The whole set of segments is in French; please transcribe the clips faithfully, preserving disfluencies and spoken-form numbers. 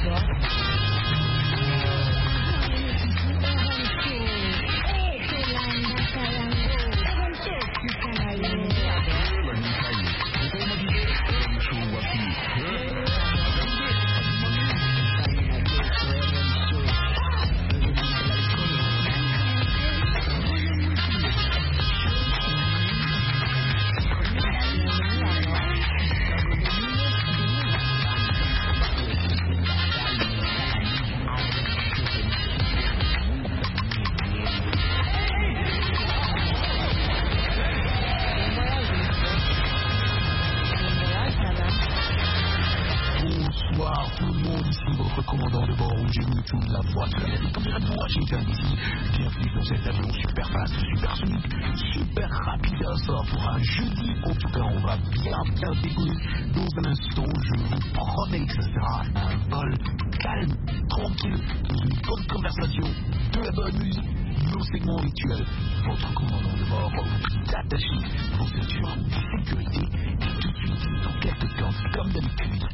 Washington D C. Bienvenue dans cet avion super fast, super sonique, super rapide pour un jeudi. En tout cas, on va bien bien décoller. Dans un instant, je vous promets que ce sera un vol calme, tranquille, dans une bonne conversation, de la bonne musique, nos segments rituels, votre commandant de bord, d'attacher vos ceintures de sécurité et tout de suite, dans quelques temps, comme d'habitude.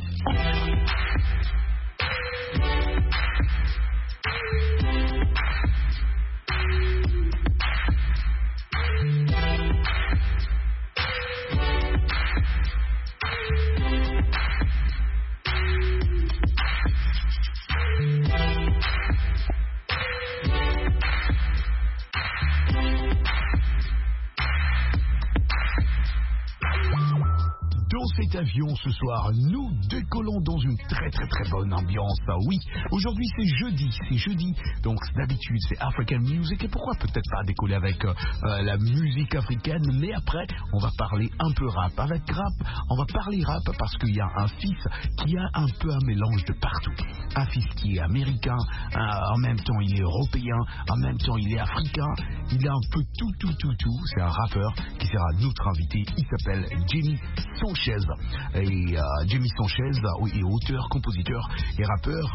Cet avion ce soir, nous décollons dans une très très très bonne ambiance. Ah oui, aujourd'hui c'est jeudi, c'est jeudi, donc d'habitude c'est African Music, et pourquoi peut-être pas décoller avec euh, la musique africaine, mais après on va parler un peu rap. Avec rap, on va parler rap parce qu'il y a un fils qui a un peu un mélange de partout. Un fils qui est américain, un, en même temps il est européen, en même temps il est africain, il a un peu tout tout tout tout. C'est un rappeur qui sera notre invité, il s'appelle Jimmy Sanchez. Et euh, Jimmy Sanchez est auteur, compositeur et rappeur.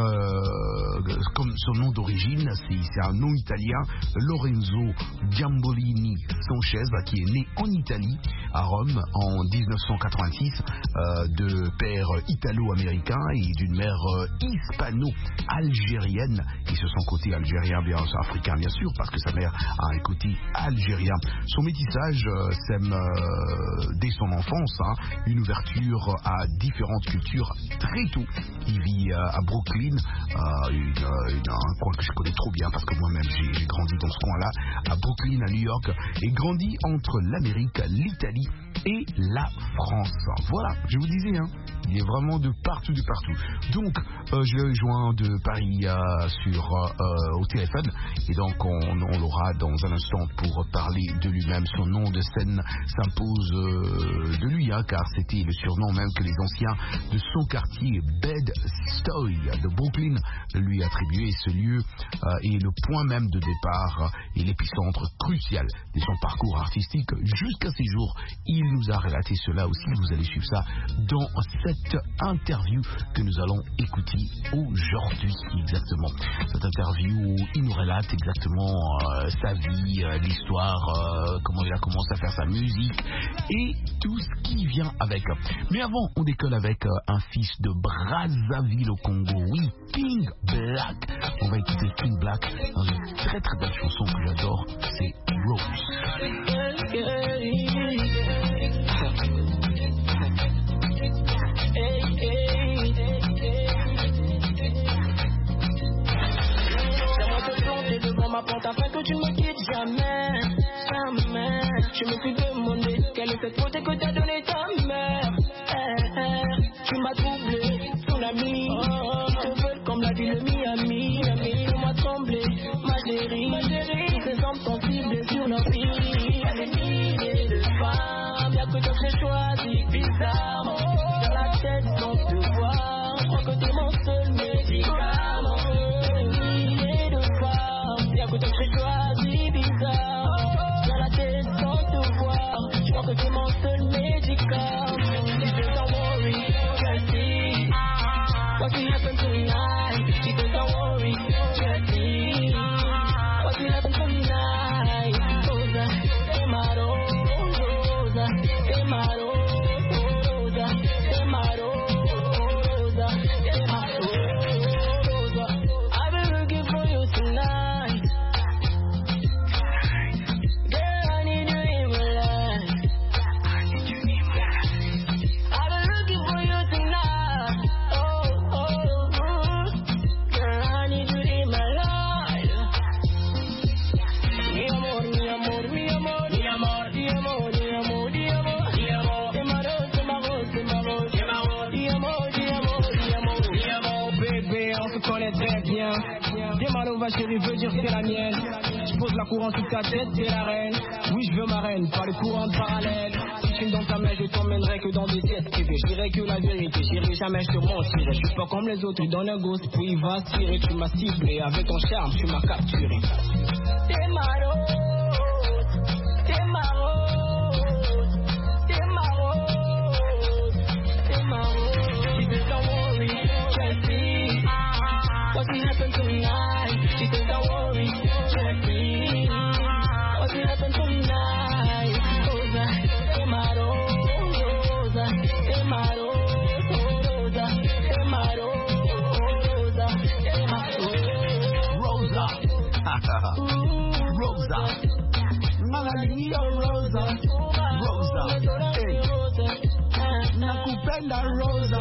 Euh, comme son nom d'origine, c'est, c'est un nom italien, Lorenzo Giambolini Sanchez, qui est né en Italie, à Rome, en dix-neuf cent quatre-vingt-six, euh, de père italo-américain et d'une mère euh, hispano-algérienne, et sur son côté algérien, bien africain bien sûr, parce que sa mère a un côté algérien. Son métissage euh, sème euh, dès son enfance, hein, une ouverture à différentes cultures très tôt. Il vit euh, à Brooklyn, euh, une, une, un coin que je connais trop bien parce que moi-même j'ai, j'ai grandi dans ce coin-là, à Brooklyn, à New York, et grandi entre l'Amérique, l'Italie et la France. Voilà, je vous disais, hein, il est vraiment de partout, de partout. Donc, euh, je l'ai joint de Paris euh, sur, euh, au téléphone, et donc on, on l'aura dans un instant pour parler de lui-même. Son nom de scène s'impose euh, de lui, hein, car c'était le surnom même que les anciens de son quartier Bed-Stuy de Brooklyn lui attribuaient. Ce lieu euh, est le point même de départ et l'épicentre crucial de son parcours artistique jusqu'à ces jours. Il nous a relaté cela aussi, vous allez suivre ça dans cette interview que nous allons écouter aujourd'hui exactement. Cette interview où il nous relate exactement euh, sa vie, euh, l'histoire, euh, comment il a commencé à faire sa musique et tout ce qui vient avec. Mais avant, on décolle avec euh, un fils de Brazzaville au Congo, oui, King Black. On va écouter King Black dans une très très belle chanson que j'adore, c'est Rose. Ma porte afin que tu me quittes jamais, jamais. Je me suis demandé quelle est cette faute que t'as donné ta mère. Eh, eh, tu m'as troublé, ton ami. Oh, ils te veulent comme la ville de Miami. Miami, on m'a tremblé, ma chérie, ma chérie. Tous ces hommes sont ciblés sur leur vie. Y'a des milliers de femmes, y'a que toi que j'ai choisi, bizarre. Dans la tête sans te voir, je crois que t'es mon seul médicament. Que j'ai choisi bizarre. Dans la tête sans te voir, je crois que c'est mon seul médicament. Don't worry, just see what will happen tonight. People don't worry, just see what will happen tonight. Rosa, è ma rosa, è ma rosa, è ma rosa, è ma rosa. se connaît très bien. Demanova chérie veut dire c'est la mienne. Je pose la couronne sous ta tête, t'es la reine. Oui, je veux ma reine, pas le courant parallèle. Si tu me donnes ta main, je t'emmènerai que dans des têtes privées. Je dirais que la vérité, j'irai jamais, je te mentirai. Je suis pas comme les autres, tu donnes un ghost, puis il va tirer. Tu m'as ciblé, avec ton charme, tu m'as capturé. T'es ma rose, t'es ma rose, t'es ma rose, t'es ma rose. She said don't worry, just see what will happen tonight. She said don't worry, just see what will happen tonight. Rosa, t'es ma rose, Rosa, t'es ma rose, Rosa, t'es ma rose, Rosa, t'es ma rose. Rosa. Malalio Rosa. Rosa. Hey. Nakupenda Rosa.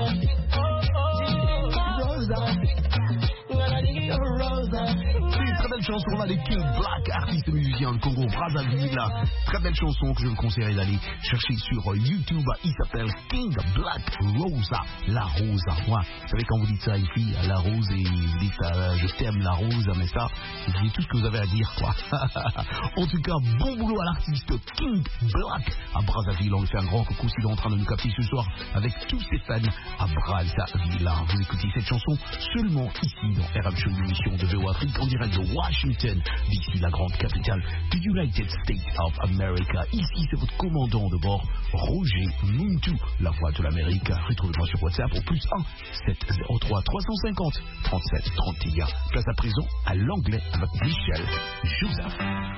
Rosa. Malalio Rosa. C'est une très belle chanson là, les King Black, artistes et musiciens de Congo Brazzaville. Très belle chanson que je vous conseillerais d'aller chercher sur YouTube. Il s'appelle King Black Rosa. La Rosa. Ouais. Vous savez quand vous dites ça à une fille, la rose, et vous dites euh, je t'aime la rose, mais ça, vous dites tout ce que vous avez à dire, quoi. En tout cas, bon boulot à l'artiste King Black à Brazzaville. On lui fait un grand coucou s'il est en train de nous capter ce soir avec tous ses fans à Brazzaville. Vous écoutez cette chanson seulement ici dans R M Show, une émission de V O Afrique en direct de Washington, d'ici la grande capitale du United States of America. Ici, c'est votre commandant de bord, Roger Muntu, la voix de l'Amérique. Retrouvez-moi sur WhatsApp au plus un sept zéro trois trois cent cinquante trente-sept trente et un. Place à présent à l'anglais avec Michel Joseph.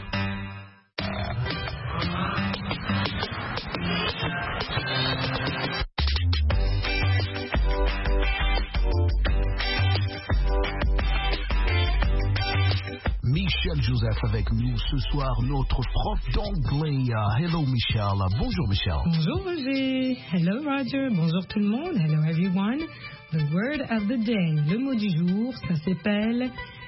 Michel Joseph avec nous ce soir, notre prof d'anglais. Hello Michel. Bonjour Michel. Bonjour Roger. Hello Roger. Bonjour tout le monde. Hello everyone. The word of the day. Le mot du jour, ça s'appelle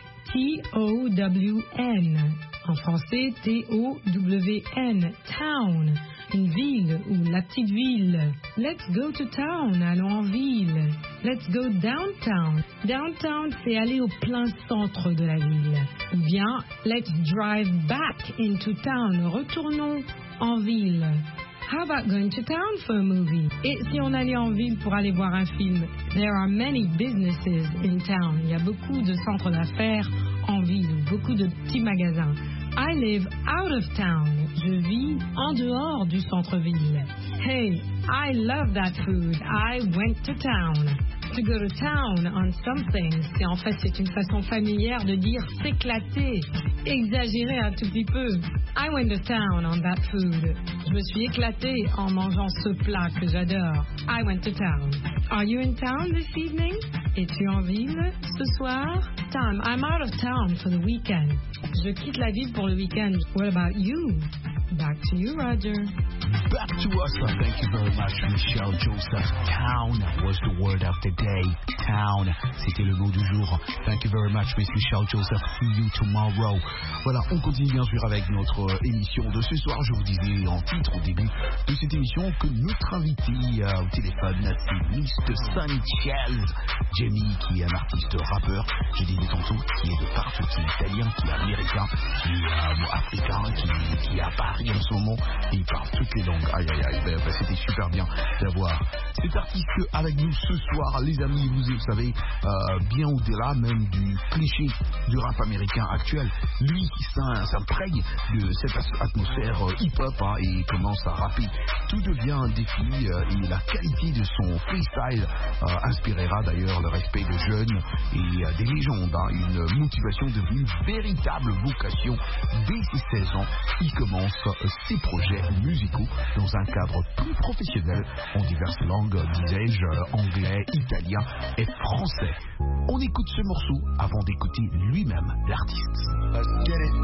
T O W N. En français, T O W N. Town. Une ville ou la petite ville. Let's go to town. Allons en ville. Let's go downtown. Downtown, c'est aller au plein centre de la ville. Ou bien, let's drive back into town. Retournons en ville. How about going to town for a movie? Et si on allait en ville pour aller voir un film? There are many businesses in town. Il y a beaucoup de centres d'affaires en ville, beaucoup de petits magasins. I live out of town. Je vis en dehors du centre-ville. Hey, I love that food. I went to town. To go to town on something, c'est en fait c'est une façon familière de dire s'éclater, exagérer un tout petit peu. I went to town on that food. Je me suis éclatée en mangeant ce plat que j'adore. I went to town. Are you in town this evening? Es-tu en ville ce soir? Time. I'm out of town for the weekend. Je quitte la ville pour le week-end. What about you? Back to you, Roger. Back to us. Thank you very much, Michel Joseph. Town was the word of the day. Town, c'était le mot du jour. Thank you very much, Miss Michel Joseph. See you tomorrow. Voilà, on continue bien sûr avec notre émission de ce soir. Je vous disais en titre au début de cette émission que notre invité euh, au téléphone, c'est mister Sanchez Jamie, qui est un artiste rappeur. Je disais tantôt, qui est de partout, qui est italien, qui est américain, qui est euh, africain, qui, qui est à Paris en ce moment, et il parle toutes les langues. Aïe aïe aïe, ben, ben, c'était super bien d'avoir cet artiste avec nous ce soir, les amis. Vous, vous savez, euh, bien au-delà même du cliché du rap américain actuel, lui s'imprègne de cette atmosphère euh, hip-hop hein, et commence à rapper. Tout devient un défi euh, et la qualité de son freestyle euh, inspirera d'ailleurs le respect de jeunes et euh, des légendes. Hein, une motivation devenue une véritable vocation. Dès ses seize ans, il commence euh, ses projets musicaux dans un cadre plus professionnel en diverses langues, disais-je, euh, anglais, italien et français. On écoute ce morceau avant d'écouter lui-même l'artiste. Let's get it.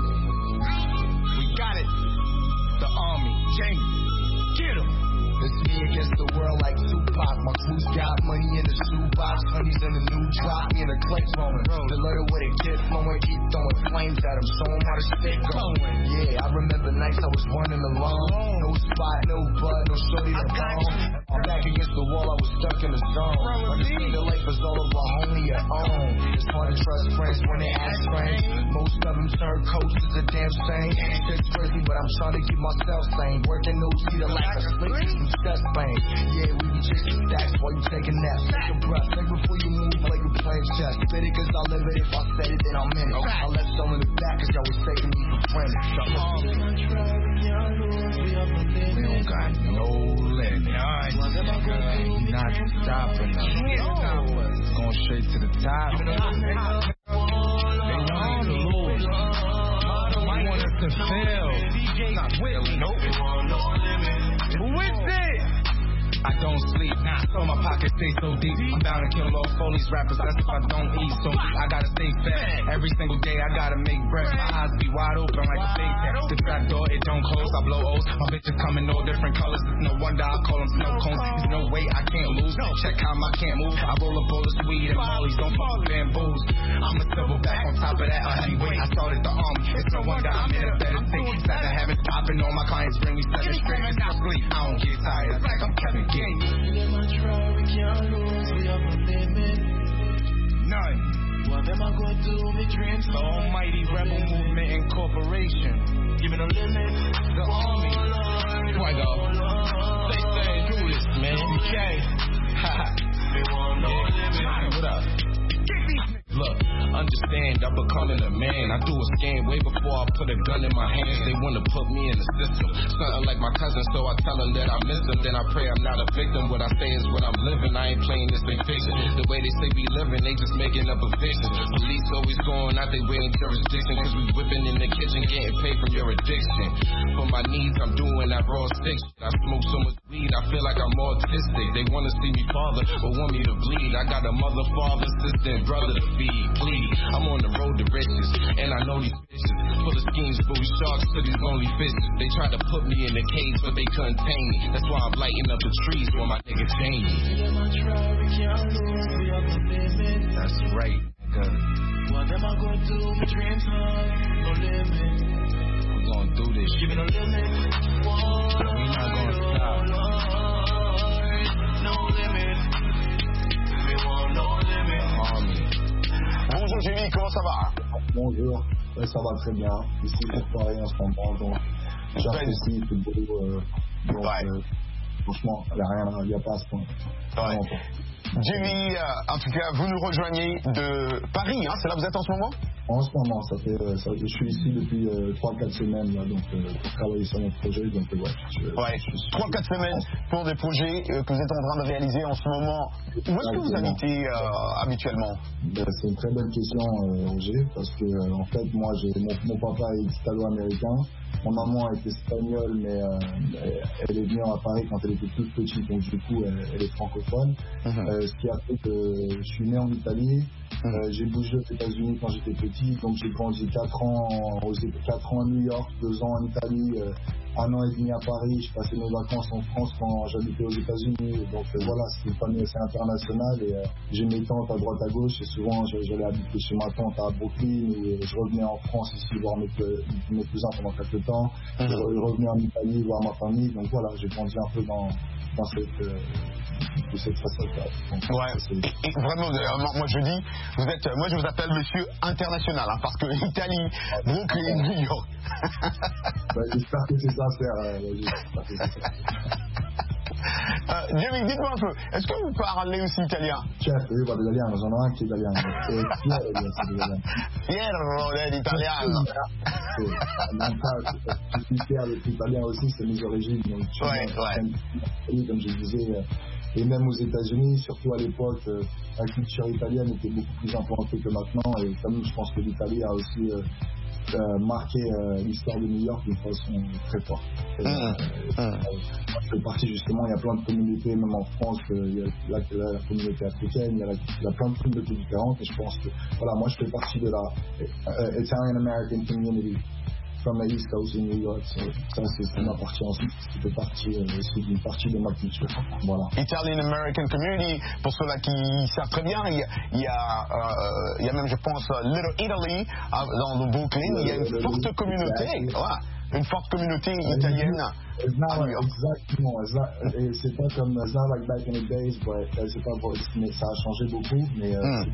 We got it. The army. Jamie. Get 'em. It's me against the world like Tupac. My crew's got money in the shoebox, honey's in the new drop, me and the clicks rolling. The letter with a kid flowing, keep throwing flames at him, show him how to stick going. Yeah, I remember nights I was running alone, no spot, no bud, no shorty to bone. I'm back against the wall, I was stuck in the zone. Understand the life is all over, only your own. It's I'm trying to keep myself sane. Working O T to like a slick some chest pain. Yeah, we be chasing stacks while you taking naps. Take a breath, think before you move like you're playing chess. Spit it cause I live it, if I said it then I'm in it. I left some in the back cause y'all was taking me for granted. We don't got no limit. Not stopping us. Going straight to the top. They want us to lose. They want us to fail. Not really. Nope. Who is it? I don't sleep, nah, so my pockets stay so deep. I'm bound to kill all these rappers, that's if I don't eat. So I gotta stay fat, every single day I gotta make bread. My eyes be wide open like a fake cat. The trap door, it don't close, I blow O's. My bitches come in all different colors, it's no wonder I call them snow cones. There's no way I can't lose, check how I can't move. I roll a bowl of weed and mollies, don't fuck with bamboos. I'm a silver back on top of that, a heavyweight. I started the army, it's no wonder I'm in a better state. Instead of having popping, all my clients bring me seven straight. It's not sleep, I don't get tired, it's like I'm Kevin Gates. Them a try, we can't lose, we have no limit. None. What am I gonna do? Me dreams. The Almighty Rebel Movement Incorporation. Giving a limit. The Army. Fuego. They say do this, man. Okay. Ha. They want no limit. What up? Look, understand, I'm becoming a man. I do a scan way before I put a gun in my hands. They wanna put me in the system. Something like my cousin, so I tell them that I miss them. Then I pray I'm not a victim. What I say is what I'm living. I ain't playing this thing fiction. The way they say we living, they just making up a vision. Police always going out they way in jurisdiction. Cause we whipping in the kitchen, getting paid from your addiction. For my needs, I'm doing that raw stick. I smoke so much weed, I feel like I'm autistic. They wanna see me father, but want me to bleed. I got a mother, father, sister, and brother to feed. Please, I'm on the road to riches, and I know these bitches full of schemes, bully sharks to these lonely fishes. They tried to put me in the cage, but they couldn't tame me. That's why I'm lighting up the trees for my nigga Jamie. That's right, nigga. What am I gonna do? My dreams are no limit. We're gonna do this shit. No limit. We're not gonna stop. No limit. We want no limit. Army. Bonjour Jimmy, comment ça va? Bonjour, ouais, ça va très bien. Ici pour Paris en ce moment, donc j'apprécie tout le boulot. Euh, donc ouais. euh, franchement, il n'y a rien, il n'y a pas à ce point. Ouais. Jimmy, euh, en tout cas, vous nous rejoignez de Paris, hein, c'est là où vous êtes en ce moment? En ce moment, ça fait, ça, je suis ici depuis euh, trois quatre semaines là, donc euh, pour travailler sur mon projet. Donc euh, ouais, je, ouais. trois quatre semaines pour des projets euh, que vous êtes en train de réaliser en ce moment. Où est-ce que vous habitez euh, habituellement? Ben, c'est une très bonne question, euh, Roger, parce que euh, en fait, moi, j'ai mon, mon papa est italo-américain. Mon maman est espagnole, mais euh, elle est venue à Paris quand elle était toute petite, donc du coup, elle, elle est francophone. Mm-hmm. euh, ce qui a fait que je suis né en Italie. Mm-hmm. euh, j'ai bougé aux États-Unis quand j'étais petit, donc j'ai grandi quatre ans, aux, quatre ans à New York, deux ans en Italie, euh, un an et demi à Paris. Je passais mes vacances en France quand j'habitais aux États-Unis. Donc euh, voilà, c'était une famille assez internationale et euh, j'ai mes tantes à droite à gauche et souvent j'allais habiter chez ma tante à Brooklyn et je revenais en France ici voir mes, mes cousins pendant quelques temps. Mm-hmm. Je revenais en Italie voir ma famille. Donc voilà, j'ai grandi un peu dans, dans cette, euh, cette facette-là. Donc, ouais. Et vraiment, euh, moi je dis, vous êtes, moi je vous appelle monsieur international, hein, parce que Italie, Brooklyn, New York. Bah, j'espère que c'est sincère. Euh, j'espère que c'est sincère. Uh, Jimmy, dites-moi un peu, est-ce que vous parlez aussi italien? Certo, io parlo italiano, sono anche italiano. E Piero l'italiano. Sì, je suis fier d'être italien aussi, c'est mes origines. Donc, ouais, ouais. Comme je disais, et même aux États-Unis, surtout à l'époque, la culture italienne était beaucoup plus implantée que maintenant. Et comme je pense que l'Italie a aussi euh, euh, marqué euh, l'histoire de New York d'une façon très forte. Et, mmh. euh, mmh. Je fais partie justement, il y a plein de communautés, même en France, euh, il y a la, la, la communauté africaine, il y, a la, il y a plein de communautés différentes. Et je pense que, voilà, moi je fais partie de la uh, Italian American community from the East Coast in New York. So, ça, c'est ma partie ensuite, qui fait partie euh, aussi d'une partie de ma culture. Voilà. Italian American Community, pour ceux-là qui savent très bien, il y a, il y a, euh, il y a même, je pense, Little Italy, dans le Brooklyn, il y a une le, forte le, communauté, voilà, une forte communauté italienne. It's not like, exactement, it's not, c'est pas comme, it's not like back in the days, but c'est pas, mais ça a changé beaucoup, mais euh, mm. c'est beaucoup.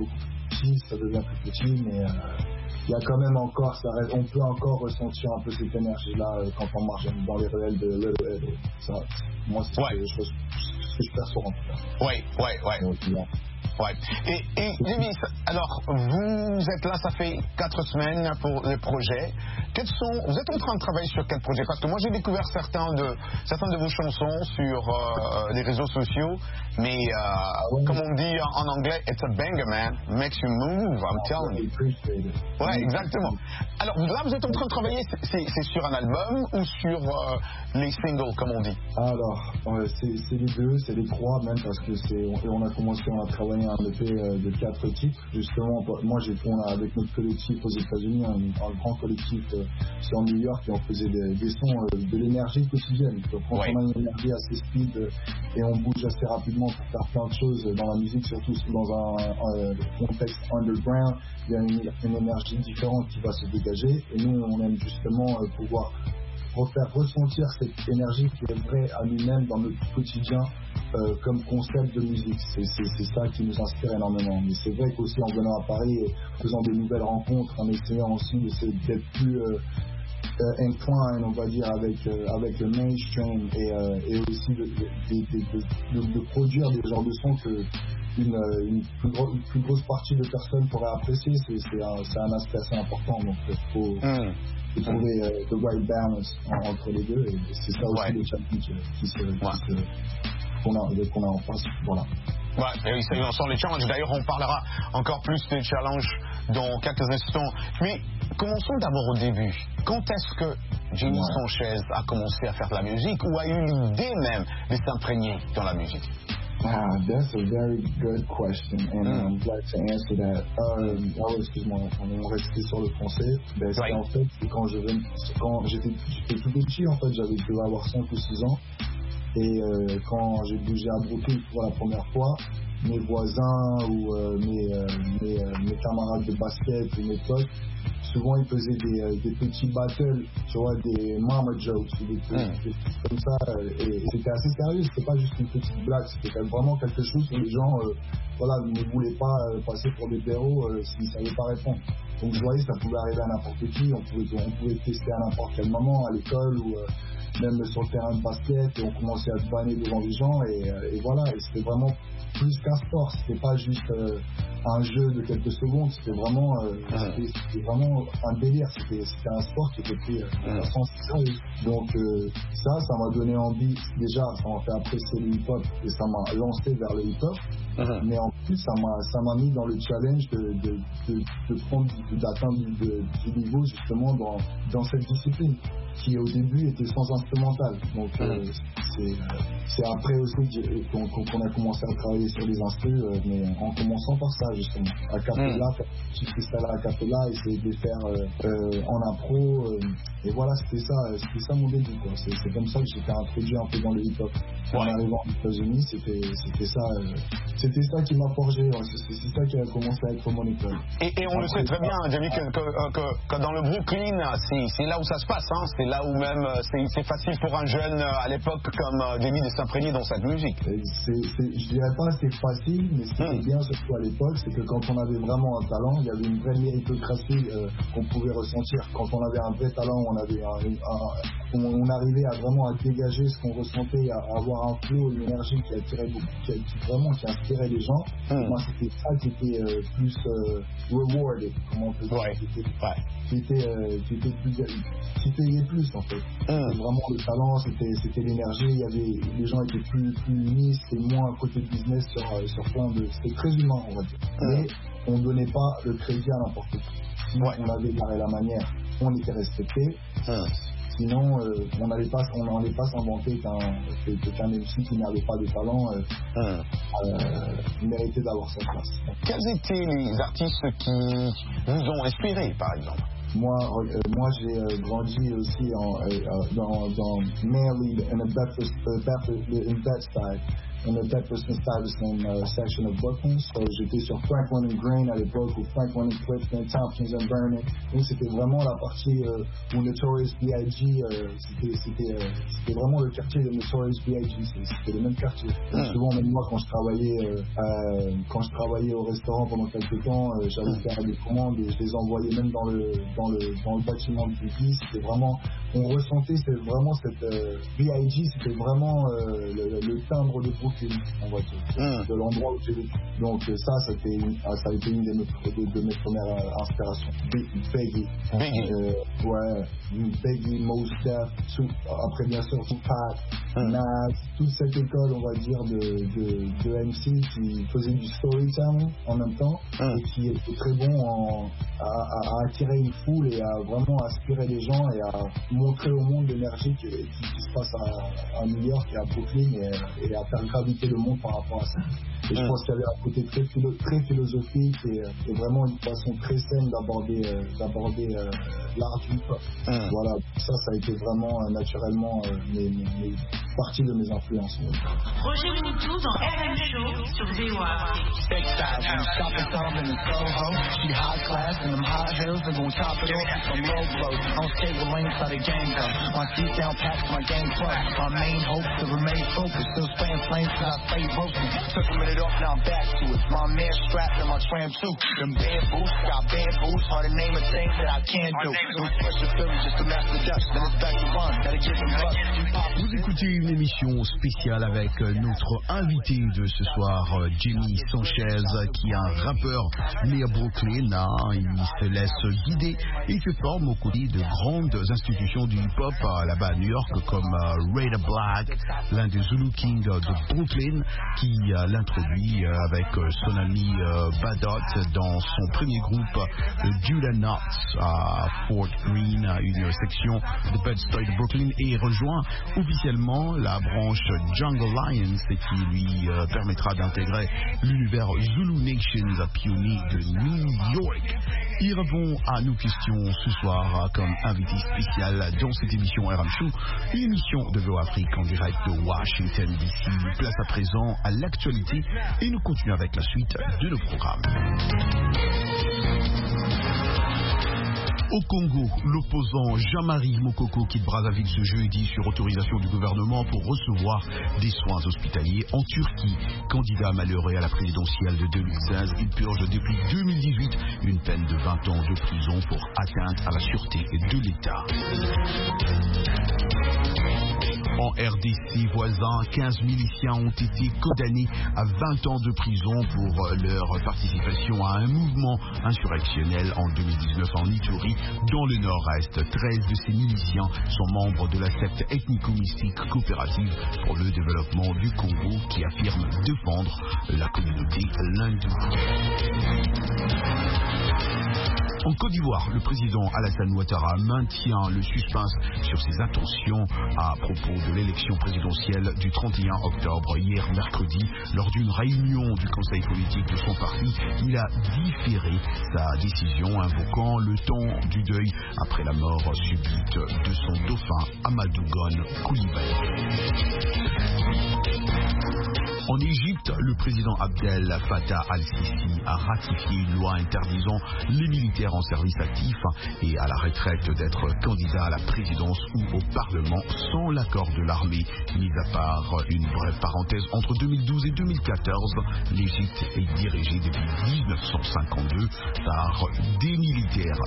petit, ça devient plus petit, mais euh, il y a quand même encore, ça reste, on peut encore ressentir un peu cette énergie-là euh, quand on marche dans les ruelles de Little Italy. Ça, moi, c'est ouais. ce, que, ce que je perçois en tout cas. Oui, oui, oui. Ouais. Et, et Jimmy, alors vous êtes là, ça fait quatre semaines pour le projet. Quels sont, vous êtes en train de travailler sur quel projet? Parce que moi j'ai découvert certains de, certaines de vos chansons sur euh, les réseaux sociaux, mais euh, ouais. comme on dit en anglais, it's a banger man, makes you move, I'm telling you. Ouais, exactement. Alors là vous êtes en train de travailler, c'est sur un album ou sur euh, les singles comme on dit? Alors euh, c'est les deux, c'est les trois même parce que c'est, on, on a commencé, on a travaillé un E P de quatre titres. Justement, moi j'ai fait avec notre collectif aux États-Unis, un, un grand collectif euh, sur New York, et on faisait des, des sons, euh, de l'énergie quotidienne. Donc, quand ouais. on a une énergie assez speed euh, et on bouge assez rapidement pour faire plein de choses dans la musique, surtout dans un, un, un contexte underground, il y a une, une énergie différente qui va se dégager. Et nous, on aime justement euh, pouvoir refaire ressentir cette énergie qui est vraie à nous-mêmes dans notre quotidien euh, comme concept de musique. C'est ça qui nous inspire énormément. Mais c'est vrai qu'aussi en venant à Paris, en faisant des nouvelles rencontres, en essayant aussi d'être plus euh, euh, incline, on va dire, avec, euh, avec le mainstream et, euh, et aussi de, de, de, de, de produire des genres de sons que une, une, plus gros, une plus grosse partie de personnes pourraient apprécier. C'est un, un aspect assez important. Donc il faut... Mm. de trouver euh, the right balance en, entre les deux, et c'est ça aussi ouais. le challenge qui, qui se, ouais. qu'on a, qu'on a en face. Voilà. Ouais, et ça, on sent les challenges. D'ailleurs, on parlera encore plus des challenges dans quelques instants. Mais commençons d'abord au début. Quand est-ce que Jimmy ouais. Sanchez a commencé à faire de la musique, ou a eu l'idée même de s'imprégner dans la musique? Ah, that's a very good question, and mm. I'm glad to answer that. Um, oh, excuse-moi, on va rester sur le français. Ben, right. En fait, quand je quand j'étais tout petit, en fait, j'avais dû avoir cinq ou six ans, et euh, quand j'ai bougé à Brooklyn pour la première fois, mes voisins ou euh, mes, euh, mes, euh, mes camarades de basket ou mes potes, souvent ils faisaient des, euh, des petits battles, tu vois, des mama jokes, des, mm. des trucs comme ça, et, et c'était assez sérieux, c'était pas juste une petite blague, c'était vraiment quelque chose que les gens euh, voilà, ne voulaient pas euh, passer pour des blaireaux euh, s'ils ne savaient pas répondre. Donc je voyais, ça pouvait arriver à n'importe qui, on pouvait, on pouvait tester à n'importe quel moment, à l'école ou euh, même sur le terrain de basket, et on commençait à se banner devant les gens, et, et voilà, et c'était vraiment plus qu'un sport, c'était pas juste euh, un jeu de quelques secondes, c'était vraiment, euh, mmh. c'était vraiment un délire, c'était un sport qui était pris euh, sans sérieux. Donc euh, ça, ça m'a donné envie, déjà ça m'a fait apprécier le hip-hop, et ça m'a lancé vers le hip-hop, mmh. mais en plus ça m'a mis dans le challenge de, de, de, de prendre, d'atteindre du niveau justement dans, dans cette discipline, qui au début était sans instrumental. Donc euh, c'est après aussi qu'on qu a commencé à travailler sur les instrus, euh, mais en commençant par ça justement, à cappella, mm. faire un petit freestyle à cappella, essayer de les faire euh, euh, en impro, euh, et voilà, c'était ça, c'était ça mon début, quoi. C'est comme ça que j'étais introduit un peu dans le hip-hop. Ouais. En arrivant aux États-Unis, c'était ça, euh, c'était ça qui m'a forgé, ouais. C'est ça qui a commencé à être mon école. Et, et on Après, le sait très bien, Jamie, que, que, que, que dans le Brooklyn, c'est là où ça se passe, hein. C'est là où même c'est facile pour un jeune à l'époque comme euh, Jamie de s'imprégner dans cette musique. C est, c est, je dirais pas c'est facile, mais ce qui était mm. bien surtout à l'époque, c'est que quand on avait vraiment un talent, il y avait une vraie méritocratie euh, qu'on pouvait ressentir. Quand on avait un vrai talent, on avait un, un, on, on arrivait à vraiment à dégager ce qu'on ressentait, à, à avoir un flow, une énergie qui attirait beaucoup, qui, qui vraiment qui inspirait les gens. Mm. Moi, c'était ça qui était euh, plus euh, rewarded, comment on peut dire, ouais. qui était, ouais. qui était, euh, qui était plus, qui payait plus en fait. Mm. Vraiment le talent, c'était l'énergie, il y avait, les gens étaient plus, plus unis, c'était moins un côté business sur, sur plein de, c'était très humain on va dire. Mm. Mais on ne donnait pas le crédit à n'importe qui. Si ouais. on avait barré la manière, on était respecté. Mm. Sinon, euh, on n'allait pas, on n'allait pas s'inventer qu'un qu M C qui n'avait pas de talent euh, mm. euh, méritait d'avoir sa place. Quels étaient les artistes qui vous ont inspiré, par exemple? Moi, euh, moi j'ai euh, grandi aussi en, euh, dans, dans Maryland, in Bedford, uh, Bedford, in Bed-Stuy. on était plus Stuyvesant uh, section of Brooklyn. So j'étais sur Franklin and Green à l'époque, ou Franklin and Clifton, Tompkins and Vernon. Donc c'était vraiment la partie euh, où Notorious B I G, euh, c'était, c'était, euh, c'était vraiment le quartier de Notorious B I G, c'était le même quartier. Donc, souvent, même moi, quand je travaillais, euh, euh, quand je travaillais au restaurant pendant quelques temps, euh, j'allais faire des commandes et je les envoyais même dans le, dans le, dans le bâtiment de Biggie. C'était vraiment, on ressentait, c'était vraiment cette euh, B I G, c'était vraiment euh, le, le timbre de Brooklyn, on va dire, mm. de l'endroit où j'ai vécu. Donc ça, ça a été une, ça a été une de mes, de, de mes premières euh, inspirations. Biggie, Biggie, euh, ouais, Biggie, Mos Def, après bien sûr Tupac, mm. Nas, toute cette école, on va dire, de, de, de M C qui faisait du storytelling en même temps mm. et qui était très bon en, à, à, à attirer une foule et à vraiment aspirer les gens et à montrer au monde l'énergie qui, qui, qui se passe à, à New York et à Brooklyn et, et à faire graviter le monde par rapport à ça. Et je pense qu'il y avait un côté très, philo, très philosophique et, et vraiment une façon très saine d'aborder, euh, d'aborder euh, l'art du hip-hop. Mm. Voilà, ça, ça a été vraiment euh, naturellement euh, mes, mes, mes partie de mes influences. Roger Moutou dans R M Show sur V O A. Vous écoutez une émission spéciale avec notre invité de ce soir, Jimmy Sanchez, qui est un rappeur né à Brooklyn. Hein, il se laisse guider et il fait forme aux côtés de grandes institutions du hip-hop là-bas à New York, comme uh, Raider Black, l'un des Zulu Kings de Brooklyn, qui uh, l'introduit uh, avec uh, son ami uh, Badot dans son premier groupe, uh, Judah Nuts, à Fort Greene, une section de Bed-Stuy de Brooklyn, et rejoint officiellement la branche Jungle Lions, qui lui euh, permettra d'intégrer l'univers Zulu Nation pionnier de New York. Ils répondent à nos questions ce soir comme invité spécial dans cette émission R M Show, une émission de V O Afrique en direct de Washington D C. Place à présent à l'actualité et nous continuons avec la suite de nos programmes. Au Congo, l'opposant Jean-Marie Mokoko quitte Brazzaville ce jeudi sur autorisation du gouvernement pour recevoir des soins hospitaliers en Turquie. Candidat malheureux à la présidentielle de deux mille seize, il purge depuis deux mille dix-huit une peine de vingt ans de prison pour atteinte à la sûreté de l'État. En R D C voisin, quinze miliciens ont été condamnés à vingt ans de prison pour leur participation à un mouvement insurrectionnel en deux mille dix-neuf en Ituri, dans le nord-est. treize de ces miliciens sont membres de la secte ethnico-mystique coopérative pour le développement du Congo, qui affirme défendre la communauté hindoue. En Côte d'Ivoire, le président Alassane Ouattara maintient le suspense sur ses intentions à propos de l'élection présidentielle du trente et un octobre. Hier mercredi, lors d'une réunion du conseil politique de son parti, il a différé sa décision, invoquant le temps du deuil après la mort subite de son dauphin Amadou Gon Coulibaly. En Égypte, le président Abdel Fattah al-Sisi a ratifié une loi interdisant les militaires en service actif et à la retraite d'être candidat à la présidence ou au Parlement sans l'accord de l'armée. Mis à part une brève parenthèse, entre deux mille douze et deux mille quatorze, l'Égypte est dirigée depuis dix-neuf cent cinquante-deux par des militaires.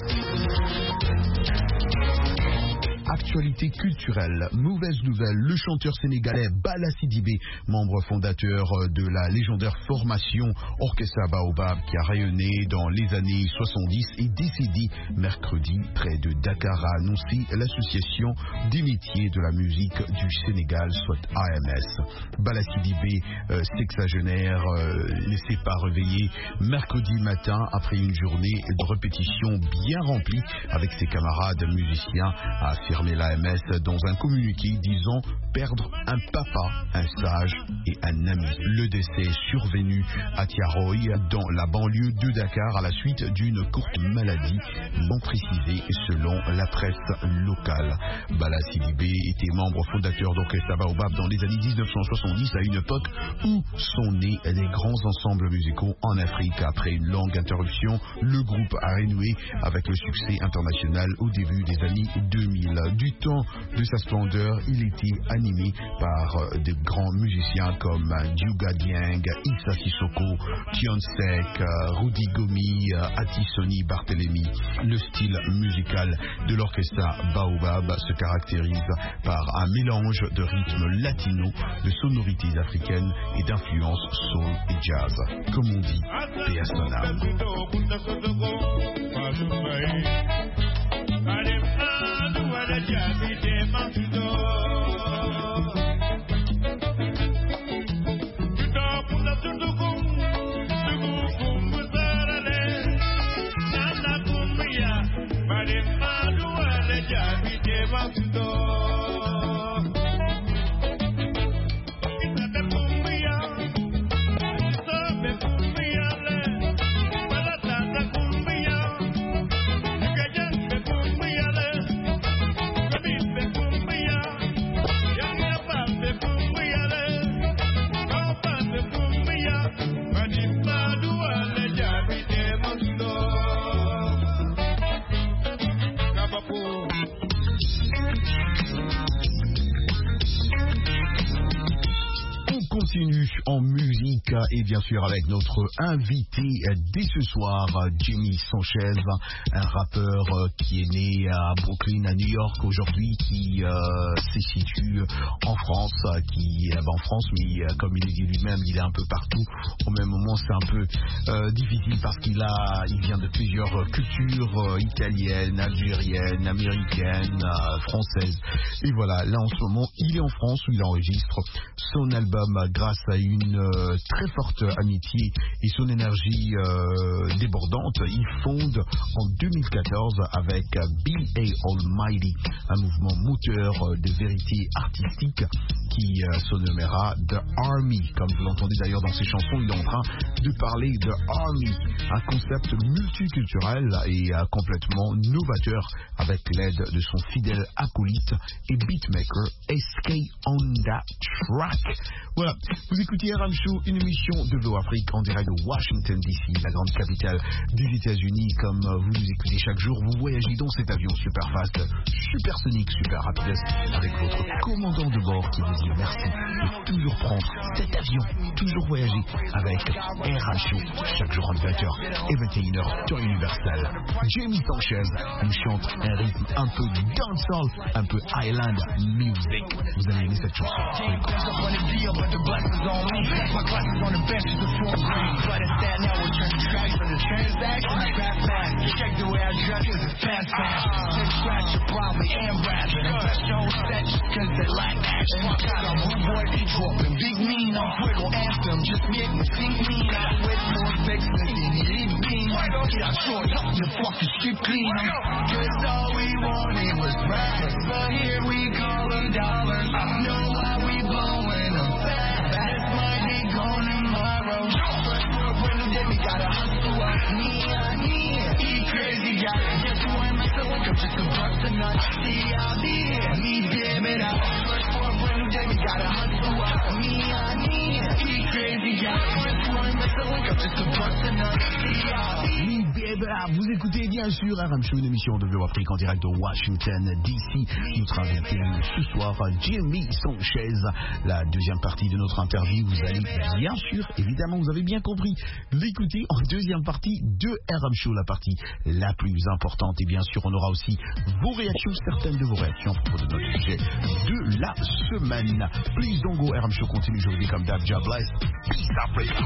Actualité culturelle, mauvaise nouvelle, le chanteur sénégalais Bala Sidibé, membre fondateur de la légendaire formation Orchestra Baobab qui a rayonné dans les années soixante-dix, est décédé mercredi près de Dakar, a annoncé l'association des métiers de la musique du Sénégal, soit A M S. Bala Sidibé, euh, sexagénaire, euh, ne s'est pas réveillé mercredi matin après une journée de répétition bien remplie avec ses camarades musiciens, a affirmé affirmé l'A M S dans un communiqué disant perdre un papa, un sage et un ami. Le décès est survenu à Tiaroy, dans la banlieue de Dakar, à la suite d'une courte maladie non précisée selon la presse locale. Bala Sidibé était membre fondateur d'Orchestra Baobab dans les années dix-neuf cent soixante-dix, à une époque où sont nés les grands ensembles musicaux en Afrique. Après une longue interruption, le groupe a renoué avec le succès international au début des années deux mille. Du temps de sa splendeur, il était animé par de grands musiciens comme Djouga Dieng, Issa Sissoko, Tion Sek, Rudy Gomi, Atisoni Barthélémy. Le style musical de l'orchestra Baobab se caractérise par un mélange de rythmes latino, de sonorités africaines et d'influences soul et jazz. Comme on dit, paix à son âme. En musique et bien sûr avec notre invité dès ce soir, Jimmy Sanchez, un rappeur qui est né à Brooklyn, à New York aujourd'hui, qui euh, se situe en France, qui est en France, mais comme il le dit lui-même, il est un peu partout. Au même moment, c'est un peu euh, difficile parce qu'il a, il vient de plusieurs cultures euh, italiennes, algériennes, américaines, euh, françaises. Et voilà, là en ce moment, il est en France où il enregistre son album grâce à une euh, très forte amitié et son énergie euh, débordante. Il fonde en deux mille quatorze avec B A Almighty un mouvement moteur de vérité artistique qui euh, se nommera The Army. Comme vous l'entendez d'ailleurs dans ses chansons, il est en train de parler de Army, un concept multiculturel et euh, complètement novateur avec l'aide de son fidèle acolyte et beatmaker S K on that track. Voilà, vous écoutez R M Show, une émission de V O Afrique en direct de Washington D C, la grande capitale des États-Unis. Comme vous nous écoutez chaque jour, vous voyagez dans cet avion super fast, supersonique, super rapide, avec votre commandant de bord qui vous dit merci de toujours prendre cet avion, toujours voyager avec R M Show, chaque jour entre vingt heures et vingt et une heures, temps universel. Jamie Sanchez nous chante un rythme un peu dancehall, un peu island music. Vous allez aimer cette chanson. But the blessings on me. My glasses on the bench is the full green. But it's that now we're turning tracks from the transaction. Scrap back. Check the way I dress cause it's fast fast. Six scratch you probably am rapping. And best show set just cause they lack action. Got a rude boy be dropping. Big mean on Twiddle anthem. Just make me think mean. I with more fixing than you need bean. Yeah, short up the fucking strip clean. Cause all we wanted was rap. But here we call them dollars. Know why we blowing them. That's my day gone tomorrow. First world winner, then we gotta hustle up. Me, I need he crazy guy. Just want myself wake up just to bust a nut. See, I'll be here. Me, baby, it out. First world winner, then we gotta hustle up. Me, I need he crazy guy. Just want myself wake up just to bust a nut. See, I'll be here. Vous écoutez bien sûr R M Show, une émission de V O Afrique en direct de Washington D C. Notre invité ce soir, Jimmy Sanchez. La deuxième partie de notre interview, vous allez bien sûr, évidemment, vous avez bien compris, l'écouter en deuxième partie de R M Show, la partie la plus importante. Et bien sûr, on aura aussi vos réactions, certaines de vos réactions à propos de notre sujet de la semaine. Please don't go, R M Show continue aujourd'hui comme d'hab. God bless. Peace Africa.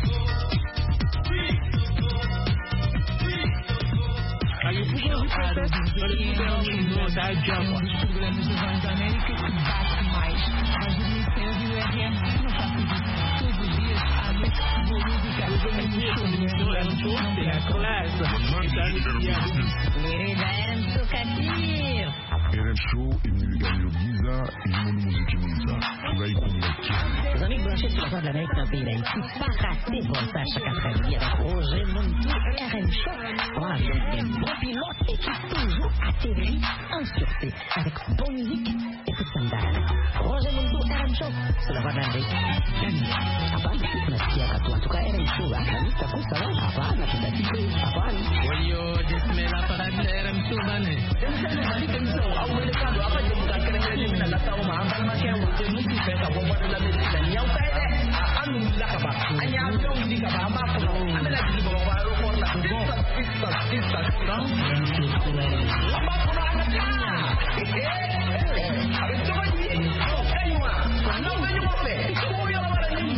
Aí o Google para os problemas da América que bate mais. Mas o Ministério do R M não faço isso todos os dias à noite. Vou musicar os amigos do R M Show da classe. Hereda R M Show Kadir. R M Show est venu gagner le Giza et le monde musique et Moussa. Tu vas y convaincre. Les amis branchés sur la voie de l'Amérique dans le pays d'Haïti, pas rater Voltage chaque après-midi avec Roger Muntu R M Show. Voilà, donc un bon pilote et qui toujours atterrit en sûreté avec bonne musique et toute sandale. Roger Muntu R M Show sur la voie de l'Amérique. Hapana, tunasikia katu atuka R M Show, akamista kusawa, hapana, tutatike, hapana. Wayo, jesmela para R M Show bane. Jesmela R M Show, awele kando, apa je bukan kena-kena je minta latau ma, ambal macam Roger Muntu pesa bomba dalam Amerika. Yang saya anu lah kaba, hanya dong di kaba, apa pun, anda lagi di bawah baru pun lah. Tisat, tisat, tisat, kurang. Lama pun anaknya. Eh, eh, eh, ada coba ni. Eh, Yuma, anda udah Yuma pe? Kau yang mana ni?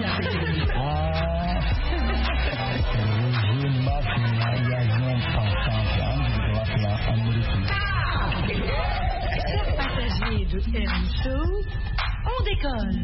Passagers de R M Show, on décolle.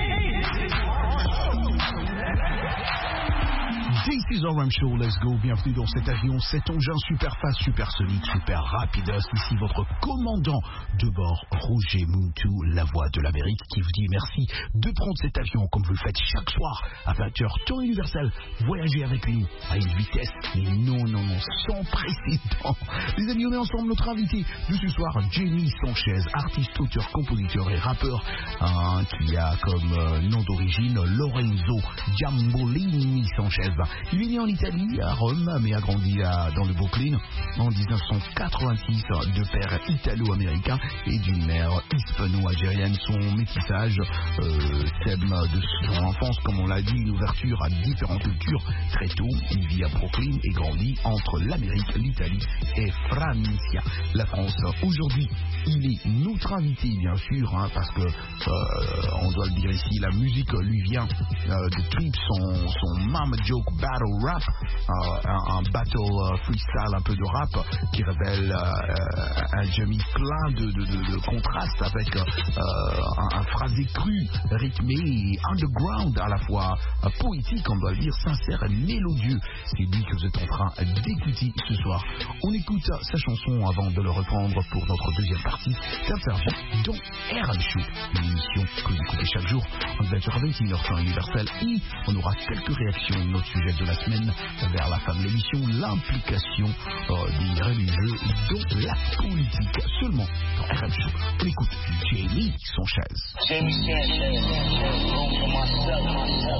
This is R M Show, let's go, bienvenue dans cet avion, cet engin super fast, super sonique, super rapide. Ici votre commandant de bord, Roger Muntu, la voix de l'Amérique, qui vous dit merci de prendre cet avion comme vous le faites chaque soir à vingt heures, temps universel. Voyager avec lui à une vitesse, non, non, non, sans précédent. Les amis, on est ensemble, notre invité de ce soir, Jenny Sanchez, artiste, auteur, compositeur et rappeur, hein, qui a comme euh, nom d'origine Lorenzo Giambolini Sanchez. Il est né en Italie, à Rome, mais a grandi à, dans le Brooklyn en dix-neuf cent quatre-vingt-six, de père italo-américain et d'une mère hispano-algérienne. Son métissage euh, sème de son enfance, comme on l'a dit, une ouverture à différentes cultures. Très tôt, il vit à Brooklyn et grandit entre l'Amérique, l'Italie et Francia, la France. Aujourd'hui, il est notre invité, bien sûr, hein, parce que, euh, on doit le dire ici, la musique lui vient euh, de Trip, son, son Mama Joke Battle Rap, euh, un, un battle euh, freestyle, un peu de rap, qui révèle euh, un Jamie plein de, de, de, de contrastes avec euh, un, un phrasé cru, rythmé et underground, à la fois euh, poétique, on doit le dire, sincère et mélodieux. C'est lui que vous êtes en train d'écouter ce soir. On écoute sa chanson avant de le reprendre pour notre deuxième partie d'interview dans R M Show, une émission que vous écoutez chaque jour en vingt heures à vingt et une heures temps universel, et on aura quelques réactions de notre sujet de la semaine vers la fin de l'émission, l'implication euh, des religieux dans la politique, seulement dans R M Show. On écoute Jenny Sanchez. Jenny Sanchez, room for myself, myself,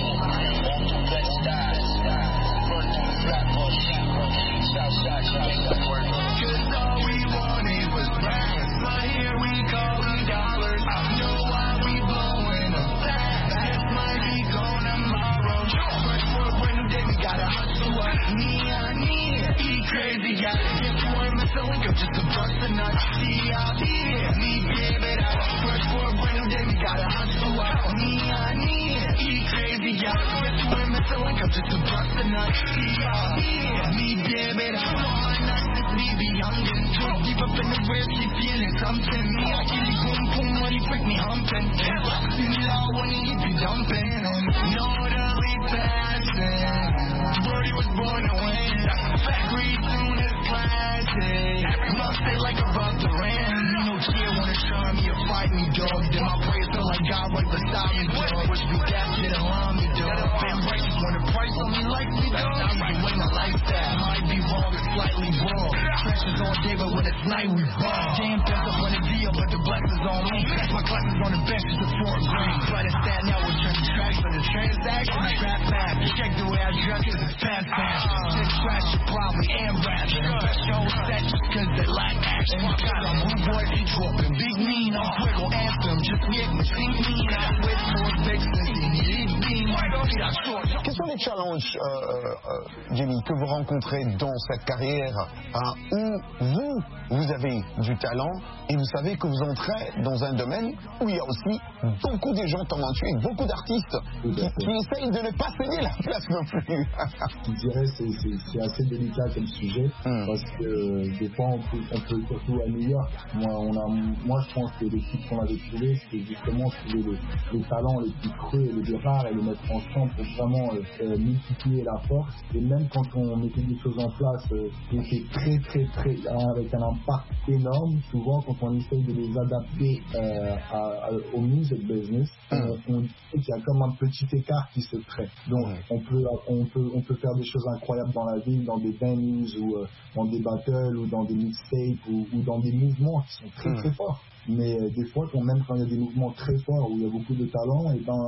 on the best styles, run through the flat bus, Southside, Southside. Cause all we wanted was brass, but here we call them dollars. I know why we blowing up fast, that might be gone tomorrow. Fresh for a brand new day, we gotta hustle up. Neon, neon, eat crazy, gotta get to one, miss a link up just to bust a nut. See out here, me give it up. Fresh for a brand new day, we gotta hustle up. Neon, neon, eat crazy, gotta get to one, miss a link up just to bust a nut. See out here, me give it up. Me be young and drunk, deep up in the rib, she feeling something. Me, I kill it, boom, boom, when he freak me humping. See me loud when he be dumping. Know that we passing. Brody was born to win. Factory soon as classic. Must say like above the rim. No cheer wanna show me or fight me, dog. Then my praise feel like God right beside me, dog. Wish we got shit around me, dog. Been righteous when the price on me like me, dog. I'm the way my lifestyle might be wrong, it's slightly wrong. Pressures on day, but when it's night, we ball. Damn, that's up on the deal, but the blessings on me. That's my classes on the bench, it's a four grade. Try to stand out with turn tracks for the transaction. Trap back, check the way I dress, cause it's fast fashion. Six scratch, you probably am rapping. Best show set just cause they lack action. I'm a boy, he dropping big mean. I'm wiggle anthem, just get me, sing mean. I wait for a fix, and he beam. Quels sont les challenges, euh, euh, Jenny, que vous rencontrez dans cette carrière, hein, où vous, vous avez du talent et vous savez que vous entrez dans un domaine où il y a aussi beaucoup de gens talentueux, beaucoup d'artistes qui, qui essayent de ne pas céder la place non plus. Je dirais que c'est, c'est assez délicat comme sujet, mm. parce que euh, des fois on peut, on peut surtout à New York. Moi, on a, moi je pense que l'équipe qu'on avait trouvée, c'était justement trouver les, les talents les plus creux et les plus rares et les mettre ensemble pour vraiment euh, multiplier la force. Et même quand on mettait des choses en place, euh, c'était très très très, avec avec un impact énorme. Souvent, quand on essaye de les adapter euh, à, à, au music business, mm. on, on dit qu'il y a comme un petit écart qui se crée. Donc, mm. on peut, on peut, on peut faire des choses incroyables dans la ville, dans des venues ou euh, dans des battles ou dans des mixtapes ou, ou dans des mouvements qui sont très mm. très forts. Mais euh, des fois, quand même quand il y a des mouvements très forts où il y a beaucoup de talent, et ben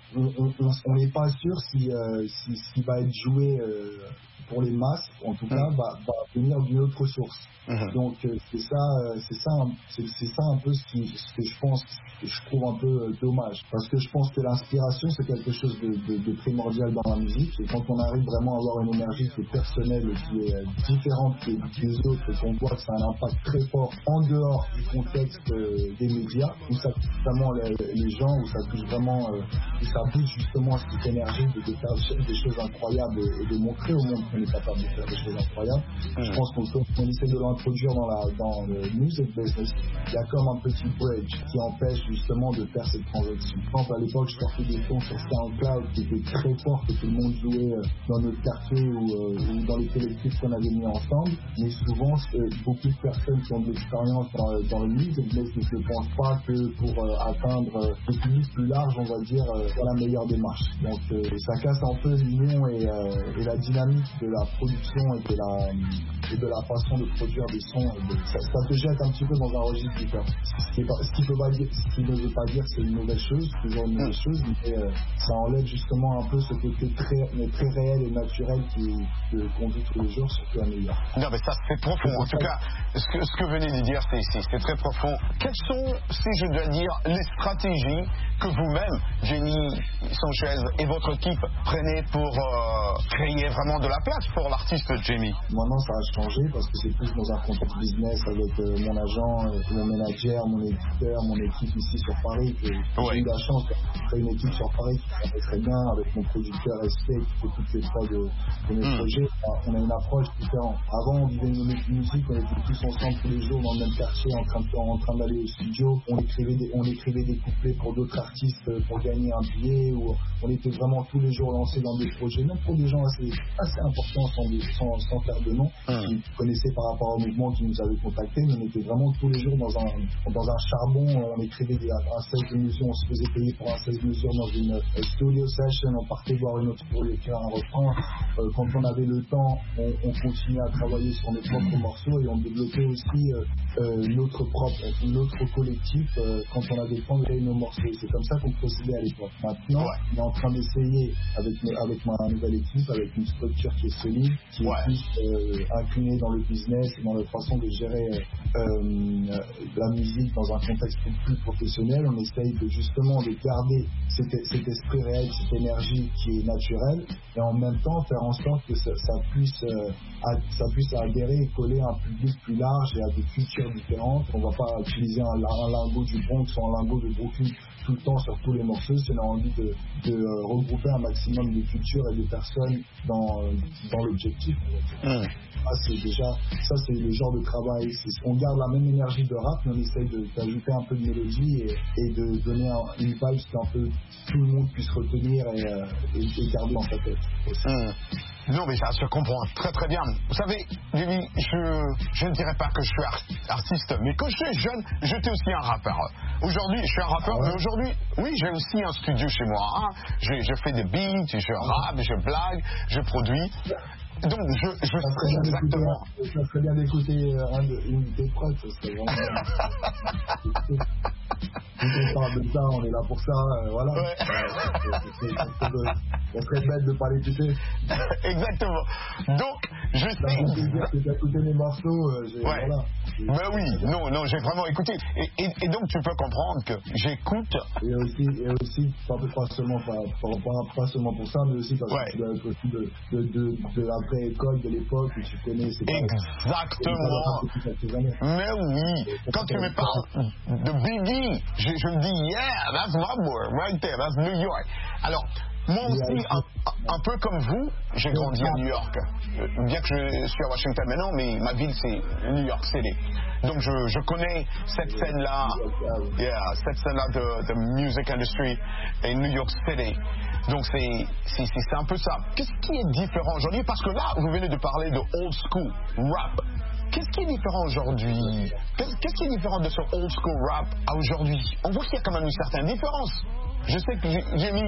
on n'est pas sûr si, euh, si ce qui va être joué euh, pour les masses, en tout cas, mmh. va, va venir d'une autre source. Mmh. Donc euh, c'est ça, euh, c'est ça, c'est, c'est ça un peu ce, qui, ce que je pense, que je trouve un peu euh, dommage, parce que je pense que l'inspiration c'est quelque chose de, de, de primordial dans la musique, et quand on arrive vraiment à avoir une énergie qui est personnelle et qui est euh, différente des, des autres, et qu'on voit que ça a un impact très fort en dehors du contexte euh, des médias, où ça touche vraiment les, les gens, où ça touche vraiment, euh, où ça booste justement cette énergie de, de faire des choses incroyables et, et de montrer au monde qu'on est capable de faire des choses incroyables. Mmh. Je pense qu'on, qu'on essaie de l'introduire dans, la, dans le music business. Il y a comme un petit bridge qui empêche justement de faire cette transaction. Par exemple, à l'époque, je sortais des sons sur SoundCloud qui étaient très forts, que tout le monde jouait dans notre quartier ou, euh, ou dans les collectifs qu'on avait mis ensemble. Mais souvent, euh, beaucoup de personnes qui ont de l'expérience dans, dans le music business ne pensent pas que pour euh, atteindre euh, le public plus large, on va dire, euh, dans la meilleure démarche. Donc, euh, ça casse un peu l'union et, euh, et la dynamique de la production et de la, et de la façon de produire des sons. De, ça, ça te jette un petit peu dans un registre différent. Ce qui, ce qui, peut pas dire, ce qui ne veut pas dire que c'est une mauvaise chose, c'est toujours une mauvaise chose, mais euh, ça enlève justement un peu ce côté très, très réel et naturel qui, que, qu'on vit tous les jours, surtout à New York. Non, mais ça c'est profond. En tout cas, ce que, ce que venez de dire, c'est, c'est, c'est très profond. Quelles sont, si je dois dire, les stratégies que vous-même, Jenny Sanchez et votre équipe prenez pour euh, créer vraiment de la place pour l'artiste Jamie? Maintenant, ça a changé parce que c'est plus dans un contexte business avec euh, mon agent, euh, mon manager, mon éditeur, mon équipe ici sur Paris. Que, que ouais. J'ai eu la chance de créer une équipe sur Paris qui travaille très bien avec mon producteur S P qui fait toutes les fois de, de mes mm. projets. Enfin, on a une approche différente. Avant, on vivait une musique, on était tous ensemble tous les jours dans le même quartier en train, de, en train d'aller au studio. On écrivait des, on écrivait des couplets pour d'autres artistes pour gagner un billet, ou on était vraiment tous les jours lancés dans des projets, même pour des gens assez, assez importants sans, sans, sans faire de nom, mmh. qui connaissaient par rapport au mouvement qui nous avait contactés, mais on était vraiment tous les jours dans un, dans un charbon, on écrivait des, un seize mesures, on se faisait payer pour un seize mesures dans une studio session, on partait voir une autre pour écrire un refrain, euh, quand on avait le temps, on, on continuait à travailler sur nos propres morceaux et on développait aussi euh, euh, notre propre, notre collectif euh, quand on avait le temps de créer nos morceaux. C'est comme ça qu'on procédait à l'époque. Maintenant, ouais. on est en train d'essayer avec, avec ma nouvelle équipe, avec une structure qui est solide, qui ouais. est plus euh, inclinée dans le business et dans la façon de gérer euh, euh, la musique dans un contexte plus professionnel. On essaye de justement de garder cet, cet esprit réel, cette énergie qui est naturelle, et en même temps faire en sorte que ça, ça puisse euh, à, ça puisse adhérer et coller à un public plus large et à des cultures différentes. On ne va pas utiliser un, un lingot du Bronx ou un lingot de Brooklyn tout le temps sur tous les morceaux. C'est on a envie de, de euh, regrouper un maximum de cultures et de personnes dans, euh, dans l'objectif. Mmh. Ah, c'est déjà, ça c'est le genre de travail, c'est, on garde la même énergie de rap, mais on essaye de, d'ajouter un peu de mélodie et, et de donner un, une vibe qu'un peu tout le monde puisse retenir et, euh, et, et garder dans sa tête. Mmh. Non, mais ça se comprend très très bien. Vous savez, Jimmy, je, je ne dirais pas que je suis artiste, mais quand j'étais jeune, j'étais aussi un rappeur. Aujourd'hui, je suis un rappeur, ah ouais. mais aujourd'hui, oui, j'ai aussi un studio chez moi. Hein. Je, je fais des beats, je rappe, je blague, je produis. Donc, je, je sais exactement. Ça serait bien d'écouter un de, une de tes prods, ça serait vraiment bien. Quand on parle de ça, on est là pour ça, euh, voilà. Ouais. On serait bête de ne pas l'écouter. Exactement. Donc, je sais. Que tu as écouté mes morceaux, euh, j'ai, ouais. voilà. Ben oui, non, non, j'ai vraiment écouté. Et, et, et donc, tu peux comprendre que j'écoute. Et aussi, et aussi pas, pas, seulement, pas, pas, pas seulement pour ça, mais aussi parce ouais. que tu dois être aussi de, de, de, de la vraie école de l'époque où tu connais. C'est exactement. Pas, mais oui, quand tu me parles de Biggie, je, je me dis, yeah, that's my boy, right there, that's New York. Alors, moi aussi, un, un peu comme vous, j'ai grandi à New York. Bien que je suis à Washington maintenant, mais ma ville c'est New York City. Donc je, je connais cette scène-là, yeah, cette scène-là de, de music industry et New York City. Donc c'est, c'est, c'est un peu ça. Qu'est-ce qui est différent aujourd'hui? Parce que là, vous venez de parler de old school rap. qu'est-ce qui est différent aujourd'hui? Qu'est-ce, qu'est-ce qui est différent de ce old school rap à aujourd'hui? On voit qu'il y a quand même une certaine différence. Je sais que Jamie,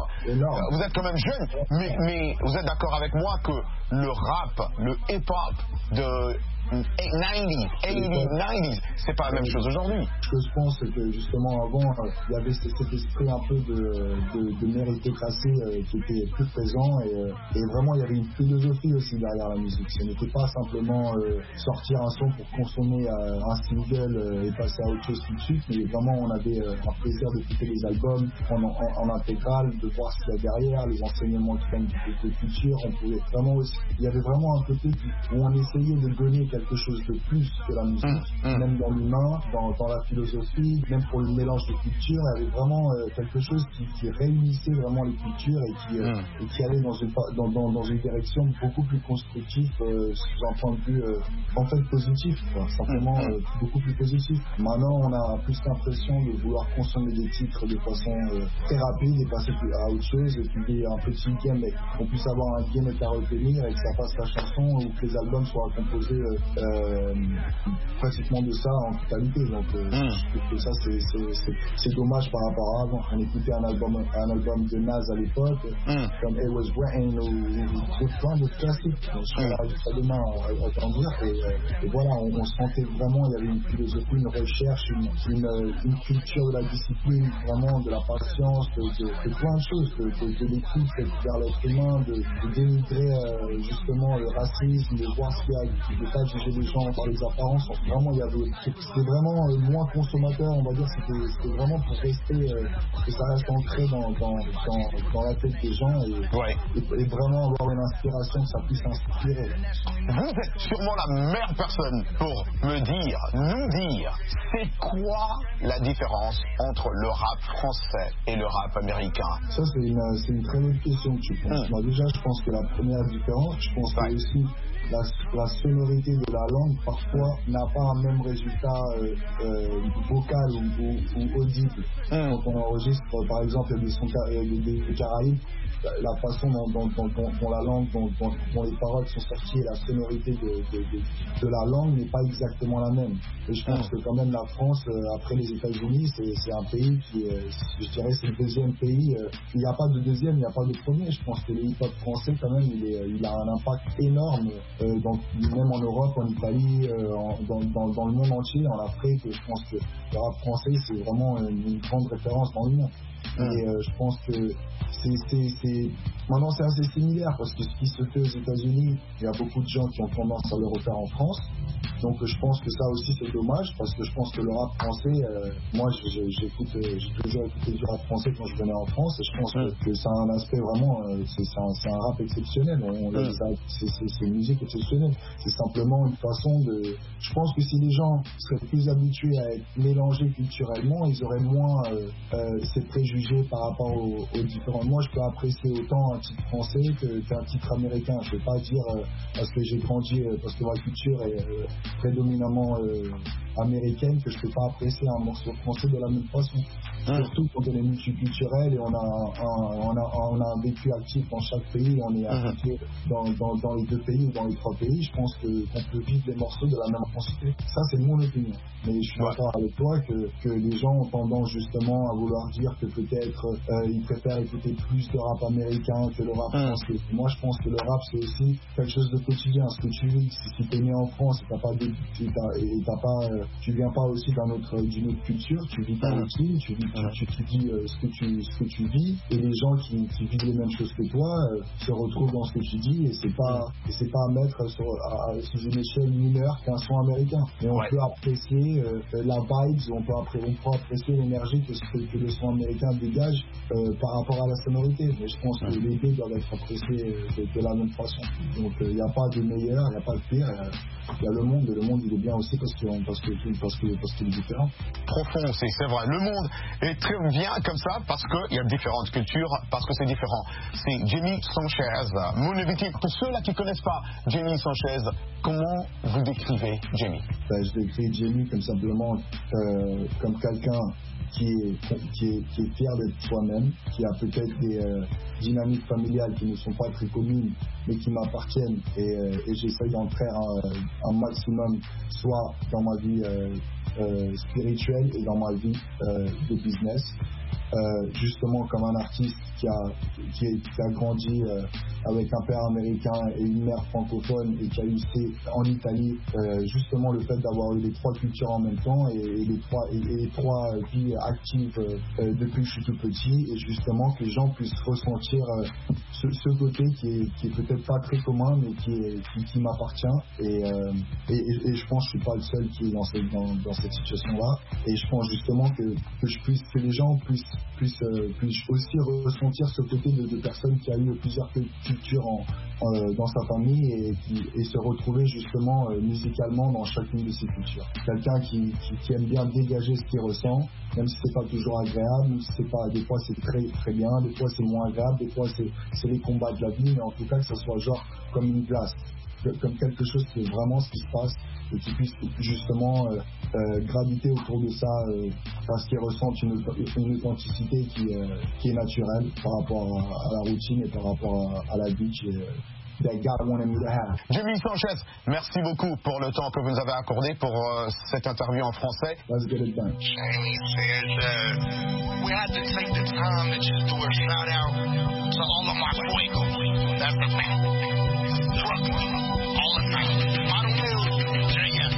vous êtes quand même jeune, mais, mais vous êtes d'accord avec moi que le rap, le hip-hop de quatre-vingt-dix, quatre-vingt-dix, quatre-vingt-dix, c'est pas la même chose aujourd'hui. Ce que je pense, c'est que justement avant, il y avait cet esprit un peu de, de, de méritocratie euh, qui était plus présent et, euh, et vraiment il y avait une philosophie aussi derrière la musique. Ce n'était pas simplement euh, sortir un son pour consommer euh, un single euh, et passer à autre chose tout de suite, mais vraiment on avait euh, un plaisir d'écouter les albums en, en, en intégrale, de voir ce qu'il y a derrière, les enseignements qui viennent de, de culture. On pouvait vraiment aussi, il y avait vraiment un côté où on essayait de donner quelque chose de plus que la musique, mmh, mmh. même dans l'humain, dans, dans la philosophie, même pour le mélange de cultures, il y avait vraiment euh, quelque chose qui, qui réunissait vraiment les cultures et qui, euh, mmh. et qui allait dans une, dans, dans, dans une direction beaucoup plus constructive, euh, sous un point de vue euh, en fait positif, quoi, simplement mmh. euh, beaucoup plus positif. Maintenant, on a plus l'impression de vouloir consommer des titres de façon euh, très rapide et passer à autre chose, et puis un petit game, mais qu'on puisse avoir un game à retenir et que ça fasse la chanson ou que les albums soient composés euh, euh, Euh, pratiquement de ça en totalité, donc euh, mm. je trouve que ça c'est, c'est, c'est, c'est dommage par rapport à avant. On écoutait un album, un album de Nas à l'époque, mm. comme It Was Rain ou, ou plein de classiques, je serais là jusqu'à demain à entendre et, et voilà, on, on sentait vraiment, il y avait une philosophie, une recherche, une, une, une culture de la discipline, vraiment de la patience, de, de, de plein de choses, de, de, de l'écoute vers l'être humain, de, de dénigrer euh, justement le racisme, de voir ce qu'il y a, de pas juger les gens par les apparences. Vraiment, il y avait, c'était vraiment euh, moins consommateur, on va dire, c'était, c'était vraiment pour rester, euh, que ça reste ancré dans, dans, dans, dans la tête des gens et, ouais. et, et vraiment avoir une inspiration, que ça puisse inspirer. Vous êtes sûrement la meilleure personne pour me dire, nous dire, c'est quoi la différence entre le rap français et le rap américain? Ça, c'est une, c'est une très bonne question que tu penses. Mmh. Moi, déjà, je pense que la première différence, je pense ouais. que aussi La, la sonorité de la langue parfois n'a pas un même résultat euh, euh, vocal ou, ou, ou audible. Mm. Quand on enregistre par exemple des sons des, des Caraïbes, la façon dont, dont, dont, dont la langue, dont, dont, dont les paroles sont sorties et la sonorité de, de, de, de la langue n'est pas exactement la même. Et je pense mm. que quand même la France, euh, après les États-Unis, c'est, c'est un pays qui, euh, je dirais, c'est le deuxième pays. Euh, il n'y a pas de deuxième, il n'y a pas de premier. Je pense que le hip-hop français quand même, il, est, il a un impact énorme. Euh, dans, même en Europe, en Italie, euh, en, dans, dans, dans le monde entier, en Afrique, je pense que le rap français c'est vraiment une, une grande référence dans le monde. Mmh. Et euh, je pense que c'est, c'est, c'est... maintenant c'est assez similaire parce que ce qui se fait aux États-Unis, il y a beaucoup de gens qui ont tendance à le refaire en France. Donc je pense que ça aussi c'est dommage parce que je pense que le rap français, euh, moi j'écoute, j'ai toujours écouté du rap français quand je venais en France et je pense mmh. que, que c'est un aspect vraiment, euh, c'est, c'est, un, c'est un rap exceptionnel. On, mmh. ça, c'est, c'est, c'est une musique exceptionnelle. C'est simplement une façon de. Je pense que si les gens seraient plus habitués à être mélangés culturellement, ils auraient moins euh, euh, ces préjugés par rapport aux, aux différents. Moi, je peux apprécier autant un titre français que, qu'un titre américain. Je ne vais pas dire euh, parce que j'ai grandi, euh, parce que ma culture est euh, prédominamment euh, américaine, que je ne peux pas apprécier un morceau français de la même façon. Mmh. Surtout quand on est multiculturel et on a un, on a, on a un vécu actif dans chaque pays, on est impliqué mmh. dans, dans, dans les deux pays ou dans les trois pays. Je pense que, qu'on peut vivre les morceaux de la même intensité. Ça, c'est mon opinion. Mais je suis ouais. d'accord avec toi que, que les gens ont tendance justement à vouloir dire que peut-être euh, ils préfèrent écouter plus de rap américain que le rap mmh. français. Moi, je pense que le rap, c'est aussi quelque chose de quotidien. Ce que tu vis, si, si tu es né en France et t'as pas de, tu t'as, et t'as pas, euh, tu viens pas aussi d'un autre, d'une autre culture, tu vis ta routine, tu vis, mmh. tu, tu, tu vis euh, ce que tu, ce que tu vis, et les gens qui, qui vivent les mêmes choses que toi euh, se retrouvent dans ce que tu dis, et c'est pas, et c'est pas à mettre sur, à, à, sous une échelle mineure qu'un son américain. Et on ouais. peut apprécier euh, la vibe, on peut, après, on peut apprécier l'énergie que, que, que le son américain dégage euh, par rapport à la sonorité. Mais je pense que les deux doivent être appréciés de, de la même façon. Donc il euh, n'y a pas de meilleur, il n'y a pas de pire. Il y a le monde, et le monde il est bien aussi parce que parce que parce que parce qu'il est différent. Profond, c'est, c'est vrai. Le monde est très bien comme ça parce qu'il y a différentes cultures, parce que c'est différent. C'est Jamie Sanchez, mon invité. Pour ceux-là qui ne connaissent pas Jamie Sanchez, comment vous décrivez Jamie? Ben, je décris Jamie comme simplement euh, comme quelqu'un qui est, qui est, qui est fier d'être soi-même, qui a peut-être des euh, dynamiques familiales qui ne sont pas très communes, mais qui m'appartiennent, et, euh, et j'essaye d'en faire un, un maximum, soit dans ma vie euh, euh, spirituelle et dans ma vie euh, de business. Euh, justement comme un artiste qui a, qui, est, qui a grandi euh, avec un père américain et une mère francophone et qui a eu en Italie, euh, justement le fait d'avoir eu les trois cultures en même temps et, et, les, trois, et, et les trois vies actives euh, depuis que je suis tout petit, et justement que les gens puissent ressentir euh, ce, ce côté qui est, qui est peut-être pas très commun mais qui, est, qui, qui m'appartient, et, euh, et, et, et je pense que je suis pas le seul qui est dans cette, dans, dans cette situation là, et je pense justement que, que je puisse, que les gens puissent puissent, euh, puissent aussi ressentir ce côté de, de personne qui a eu plusieurs cultures en, en, dans sa famille, et, qui, et se retrouver justement euh, musicalement dans chacune de ces cultures. Quelqu'un qui, qui, qui aime bien dégager ce qu'il ressent, même si c'est pas toujours agréable, même si c'est pas, des fois c'est très très bien, des fois c'est moins agréable, des fois c'est, c'est les combats de la vie, mais en tout cas que ça soit genre comme une glace, comme quelque chose qui est vraiment ce qui se passe, et qui puisse justement euh, euh, graviter autour de ça, euh, parce qu'ils ressentent une, une authenticité qui, euh, qui est naturelle par rapport à, à la routine et par rapport à, à la vie qui est, that God wanted me to have. Jimmy Sanchez, merci beaucoup pour le temps que vous nous avez accordé pour euh, cette interview en français. Let's get it done. Jamie says uh, we had to take the time to just do a shout out to all of my fuegos. That's the fact. Brooklyn, all the night. Model Mills, J M.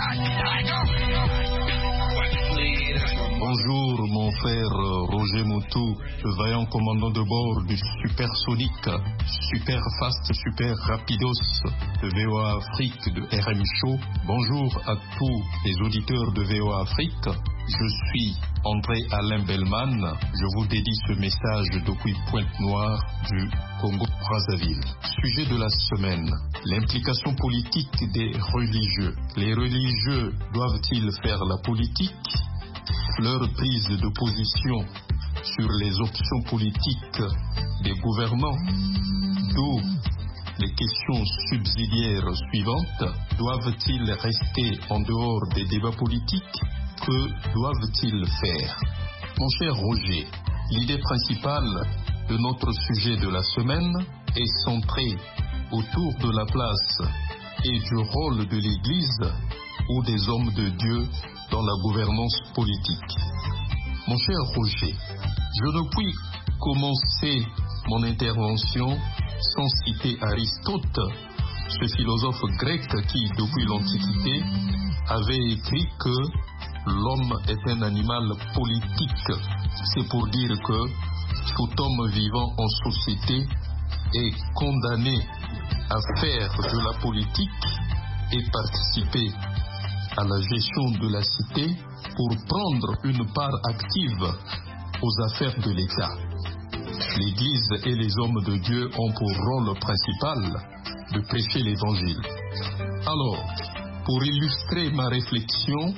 Bonjour mon frère Roger Moutou, le vaillant commandant de bord du Supersonic, Super Fast, Super Rapidos de V O A Afrique de R M Show. Bonjour à tous les auditeurs de V O A Afrique. Je suis André Alain Bellman. Je vous dédie ce message depuis Pointe-Noire du Congo-Brazzaville. Sujet de la semaine, l'implication politique des religieux. Les religieux doivent-ils faire la politique ? Leur prise de position sur les options politiques des gouvernants, d'où les questions subsidiaires suivantes. Doivent-ils rester en dehors des débats politiques ? Que doivent-ils faire ? Mon cher Roger, l'idée principale de notre sujet de la semaine est centrée autour de la place et du rôle de l'Église ou des hommes de Dieu dans la gouvernance politique. Mon cher Roger, je ne puis commencer mon intervention sans citer Aristote, ce philosophe grec qui, depuis l'Antiquité, avait écrit que l'homme est un animal politique. C'est pour dire que tout homme vivant en société est condamné à faire de la politique et participer à la gestion de la cité pour prendre une part active aux affaires de l'État. L'Église et les hommes de Dieu ont pour rôle principal de prêcher l'Évangile. Alors, pour illustrer ma réflexion,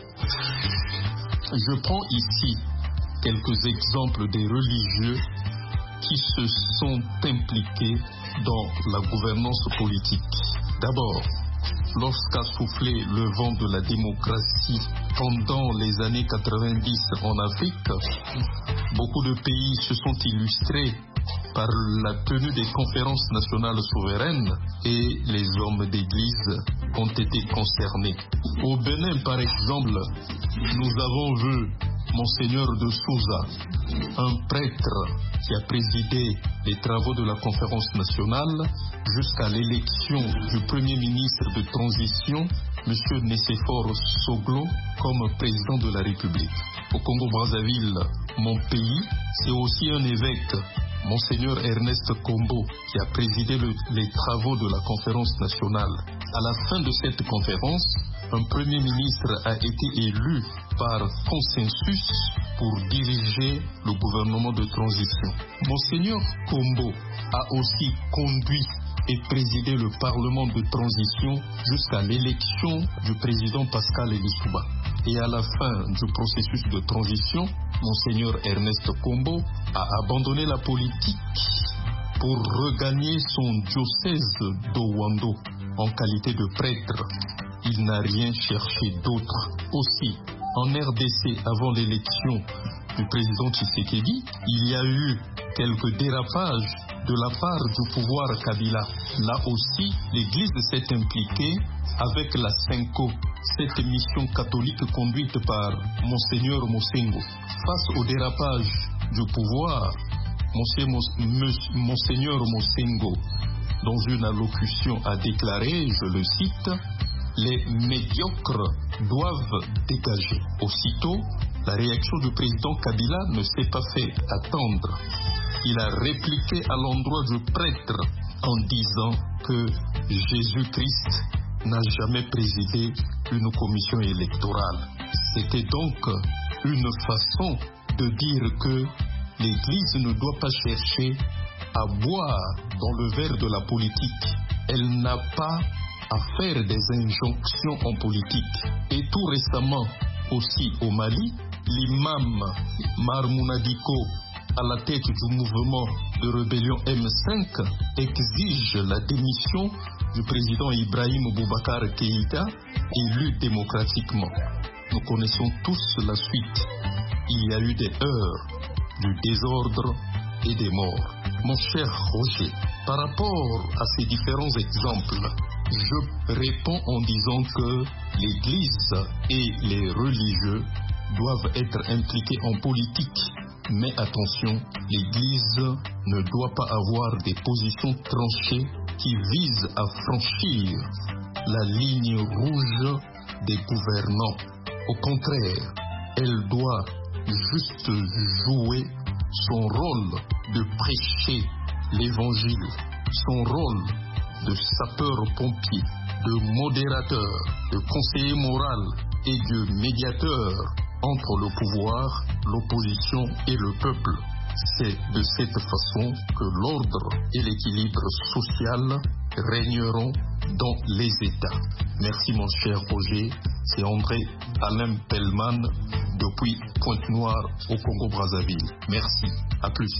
je prends ici quelques exemples des religieux qui se sont impliqués dans la gouvernance politique. D'abord, lorsqu'a soufflé le vent de la démocratie pendant les années quatre-vingt-dix en Afrique, beaucoup de pays se sont illustrés par la tenue des conférences nationales souveraines et les hommes d'église ont été concernés. Au Bénin, par exemple, nous avons vu Monseigneur de Souza, un prêtre qui a présidé les travaux de la conférence nationale jusqu'à l'élection du premier ministre de transition, M. Nicéphore Soglo, comme président de la République. Au Congo-Brazzaville, mon pays, c'est aussi un évêque, Monseigneur Ernest Kombo, qui a présidé le, les travaux de la conférence nationale. À la fin de cette conférence, un premier ministre a été élu par consensus pour diriger le gouvernement de transition. Monseigneur Kombo a aussi conduit et présidé le Parlement de transition jusqu'à l'élection du président Pascal Elisouba. Et à la fin du processus de transition, Monseigneur Ernest Kombo a abandonné la politique pour regagner son diocèse d'Owando en qualité de prêtre. Il n'a rien cherché d'autre. Aussi, en R D C, avant l'élection du président Tshisekedi. Il y a eu quelques dérapages de la part du pouvoir Kabila. Là aussi, l'Église s'est impliquée avec la Senko, cette mission catholique conduite par Monseigneur Mosengo. Face au dérapage du pouvoir, Monseigneur Mosengo, dans une allocution, a déclaré, je le cite, « Les médiocres doivent dégager ». Aussitôt, la réaction du président Kabila ne s'est pas fait attendre. Il a répliqué à l'endroit du prêtre en disant que Jésus-Christ n'a jamais présidé une commission électorale. C'était donc une façon de dire que l'Église ne doit pas chercher à boire dans le verre de la politique. Elle n'a pas à faire des injonctions en politique. Et tout récemment, aussi au Mali, l'imam Mamouna Dicko, à la tête du mouvement de rébellion M cinq, exige la démission du président Ibrahim Boubacar Keïta, élu démocratiquement. Nous connaissons tous la suite. Il y a eu des heurts, du désordre et des morts. Mon cher Roger, par rapport à ces différents exemples, je réponds en disant que l'Église et les religieux doivent être impliqués en politique. Mais attention, l'Église ne doit pas avoir des positions tranchées qui visent à franchir la ligne rouge des gouvernants. Au contraire, elle doit juste jouer son rôle de prêcher l'Évangile, son rôle de sapeur-pompier, de modérateur, de conseiller moral et de médiateur entre le pouvoir, l'opposition et le peuple. C'est de cette façon que l'ordre et l'équilibre social régneront dans les États. Merci mon cher Roger, c'est André Alain Pellman depuis Pointe-Noire au Congo-Brazzaville. Merci, à plus.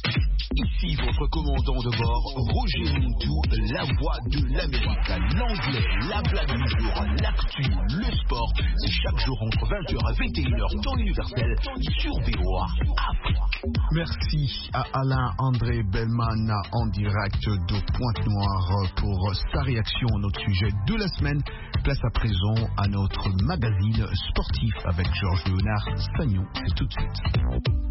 Ici votre commandant de bord, Roger Muntou, la voix de l'Amérique, l'anglais, la blague du jour, l'actu, le sport. C'est chaque jour entre vingt heures et vingt et une heures, temps universel, sur V O A Afrique. Merci à Alain André Bellman en direct de Pointe-Noire pour sa réaction à notre sujet de la semaine. Place à présent à notre magazine sportif avec Georges Léonard Sagnon. C'est tout de suite.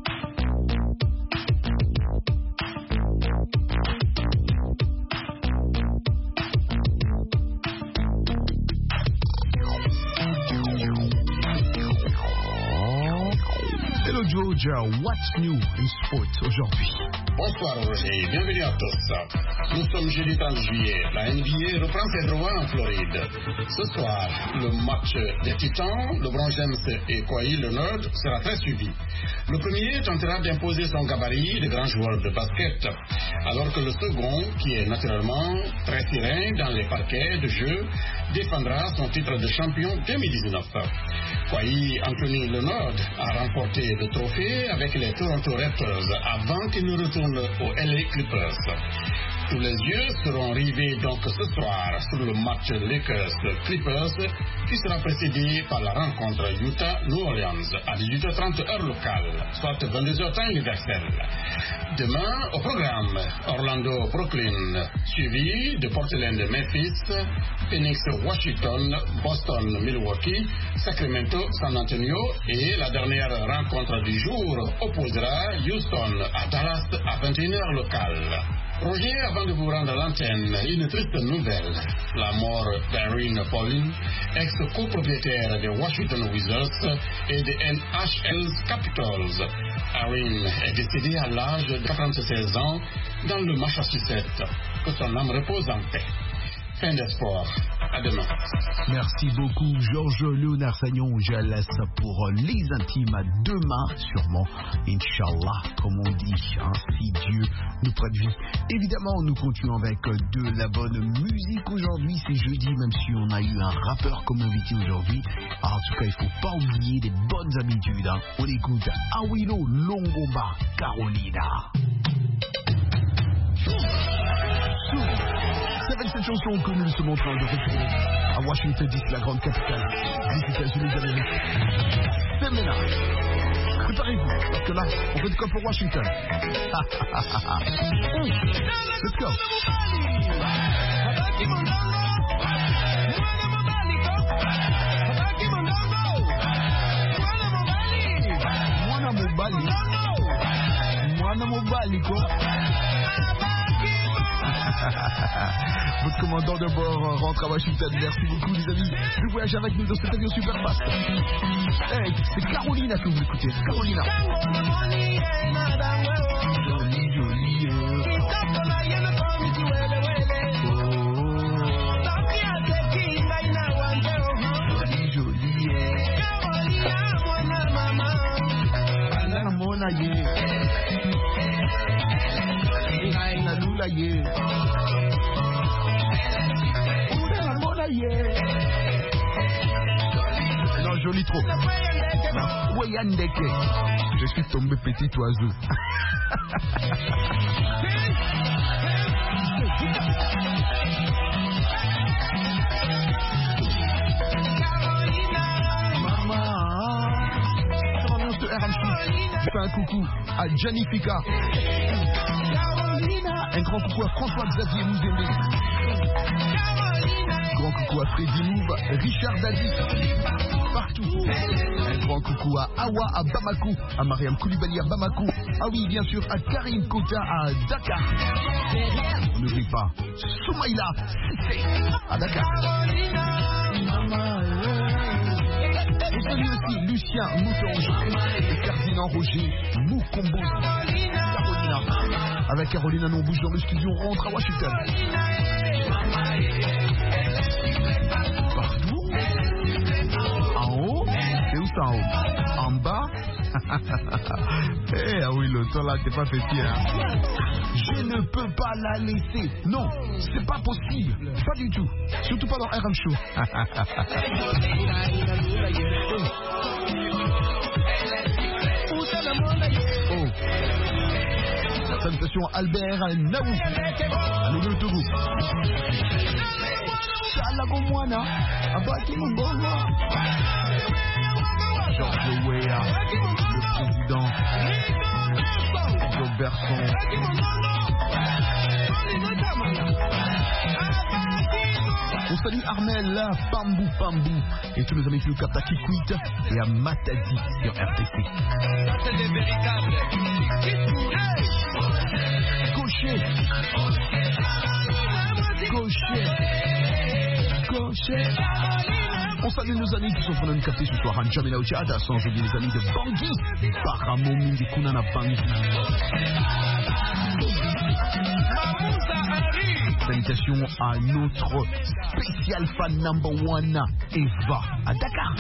Hello Georgia, what's new in sports aujourd'hui? Bonsoir Roger, bienvenue à tous. Nous sommes jeudi trente juillet, la N B A reprend ses droits en Floride. Ce soir, le match des Titans, LeBron James et Kawhi Leonard sera très suivi. Le premier tentera d'imposer son gabarit de grand joueur de basket, alors que le second, qui est naturellement très serein dans les parquets de jeu, défendra son titre de champion deux mille dix-neuf. Kawhi Anthony Leonard a remporté le trophée avec les Toronto Raptors avant qu'il ne retourne aux L A Clippers. Tous les yeux seront rivés donc ce soir sur le match Lakers-Clippers qui sera précédé par la rencontre Utah-New Orleans à dix-huit heures trente heure locale, soit vingt-deux heures temps universel. Demain, au programme, Orlando-Brooklyn, suivi de Portland-Memphis, Phoenix-Washington, Boston-Milwaukee, Sacramento-San Antonio et la dernière rencontre du jour opposera Houston à Dallas à vingt et une heures locale. Roger, avant de vous rendre l'antenne, une triste nouvelle. La mort d'Irene Paulin, ex-copropriétaire des Washington Wizards et des N H L Capitals. Irene est décédée à l'âge de quatre-vingt-seize ans dans le Massachusetts. Que son âme repose en paix. Fin des sports. À demain. Merci beaucoup, Georges Léonard Sagnon. Je laisse pour les intimes à demain, sûrement. Inch'Allah, comme on dit, hein, si Dieu nous prête vie. Évidemment, nous continuons avec de la bonne musique aujourd'hui. C'est jeudi, même si on a eu un rappeur comme invité aujourd'hui. En tout cas, il ne faut pas oublier les bonnes habitudes. Hein. On écoute Awilo Longomba Carolina. C'est avec cette chanson que nous sommes en train de retrouver à Washington D C, la grande capitale des États-Unis d'Amérique. Semena. Préparez-vous, parce que là, on fait de quoi pour Washington. Let's go. Mwana mobali. Mwana mobali, quoi. Votre commandant de bord rentre à Washington. Merci beaucoup, les amis, de voyager avec nous dans cet avion super fast. Hey, c'est Carolina que vous écoutez. Carolina. Jolie, jolie. Jolie, jolie. Anna Mona ye. Aina Lula ye. Non, joli trop. Weyandeke. Je suis tombé petit oiseau. Maman. Je fais un coucou à Janifika. Un grand coucou à François-Xavier Mouzembe. Grand coucou à Freddy Mouve, Richard Dadi, partout. Un grand coucou à Awa à Bamako, à Mariam Koulibaly à Bamako. Ah oui, bien sûr, à Karim Kota à Dakar. On n'oublie pas Soumaïla Sissé à Dakar. Et salut aussi Lucien Moutonge et Ferdinand Roger Moukombo. Carolina. Avec Carolina, nous on bouge dans le studio, on rentre à Washington. Partout. En haut. C'est où ça en haut? En bas. Eh ah oui, le temps là, t'es pas petit, hein. Je ne peux pas la laisser. Non, c'est pas possible. Pas du tout. Surtout pas dans R M Show. Oh. Salutations à Albert Naou. Nous le Togo. Salagomwana. Abaki Mbongo. Georges Weah, le président. Robertson. On salue Armel, Pambou Pambou et tous nos amis qui nous captent à Kikwit et à Matadi sur R T C. C'est des véritables. Gaucher. Gaucher. Gaucher. On salue nos amis qui sont en train de nous capter ce soir à N'Djamena Otiada, sans oublier les amis de Bangui, Paramomi, des Kunana Bangui. Salutations à notre spécial fan number one, Eva, à Dakar.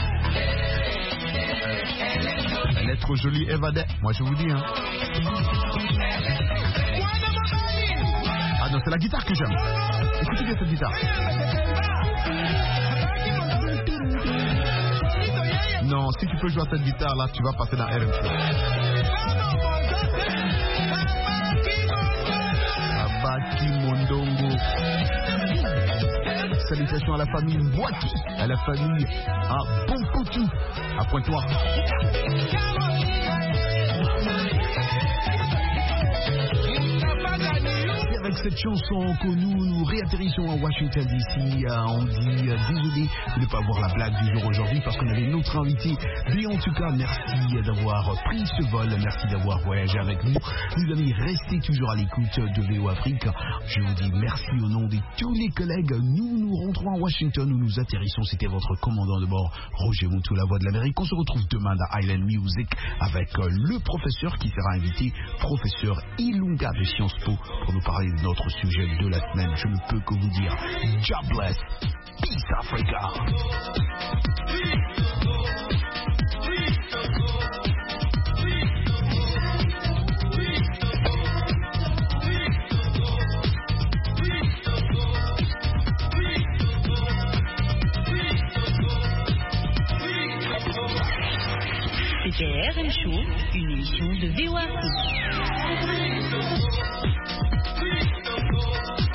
Elle est trop jolie, Eva. Moi je vous dis, hein. Ah non, c'est la guitare que j'aime. Écoutez bien cette guitare. Non, si tu peux jouer à cette guitare là, tu vas passer dans R M C. Abaki Mondongo. Salutations à la famille Boaki, à la famille à Pompoutou, à Pointe-Noire. Avec cette chanson que nous nous réatterrissons à Washington D C, euh, on dit euh, désolé de ne pas voir la blague du jour aujourd'hui parce qu'on avait notre invité. Mais en tout cas, merci d'avoir pris ce vol, merci d'avoir voyagé avec nous. Les amis, restez toujours à l'écoute de V O Afrique. Je vous dis merci au nom de tous les collègues. Nous nous rentrons à Washington où nous atterrissons. C'était votre commandant de bord, Roger Moutou, la voix de l'Amérique. On se retrouve demain dans Island Music avec euh, le professeur qui sera invité, professeur Ilunga de Sciences Po, pour nous parler de notre sujet de la semaine. Je ne peux que vous dire God bless, peace Africa. C'était R M Show, une émission de V O Afrique.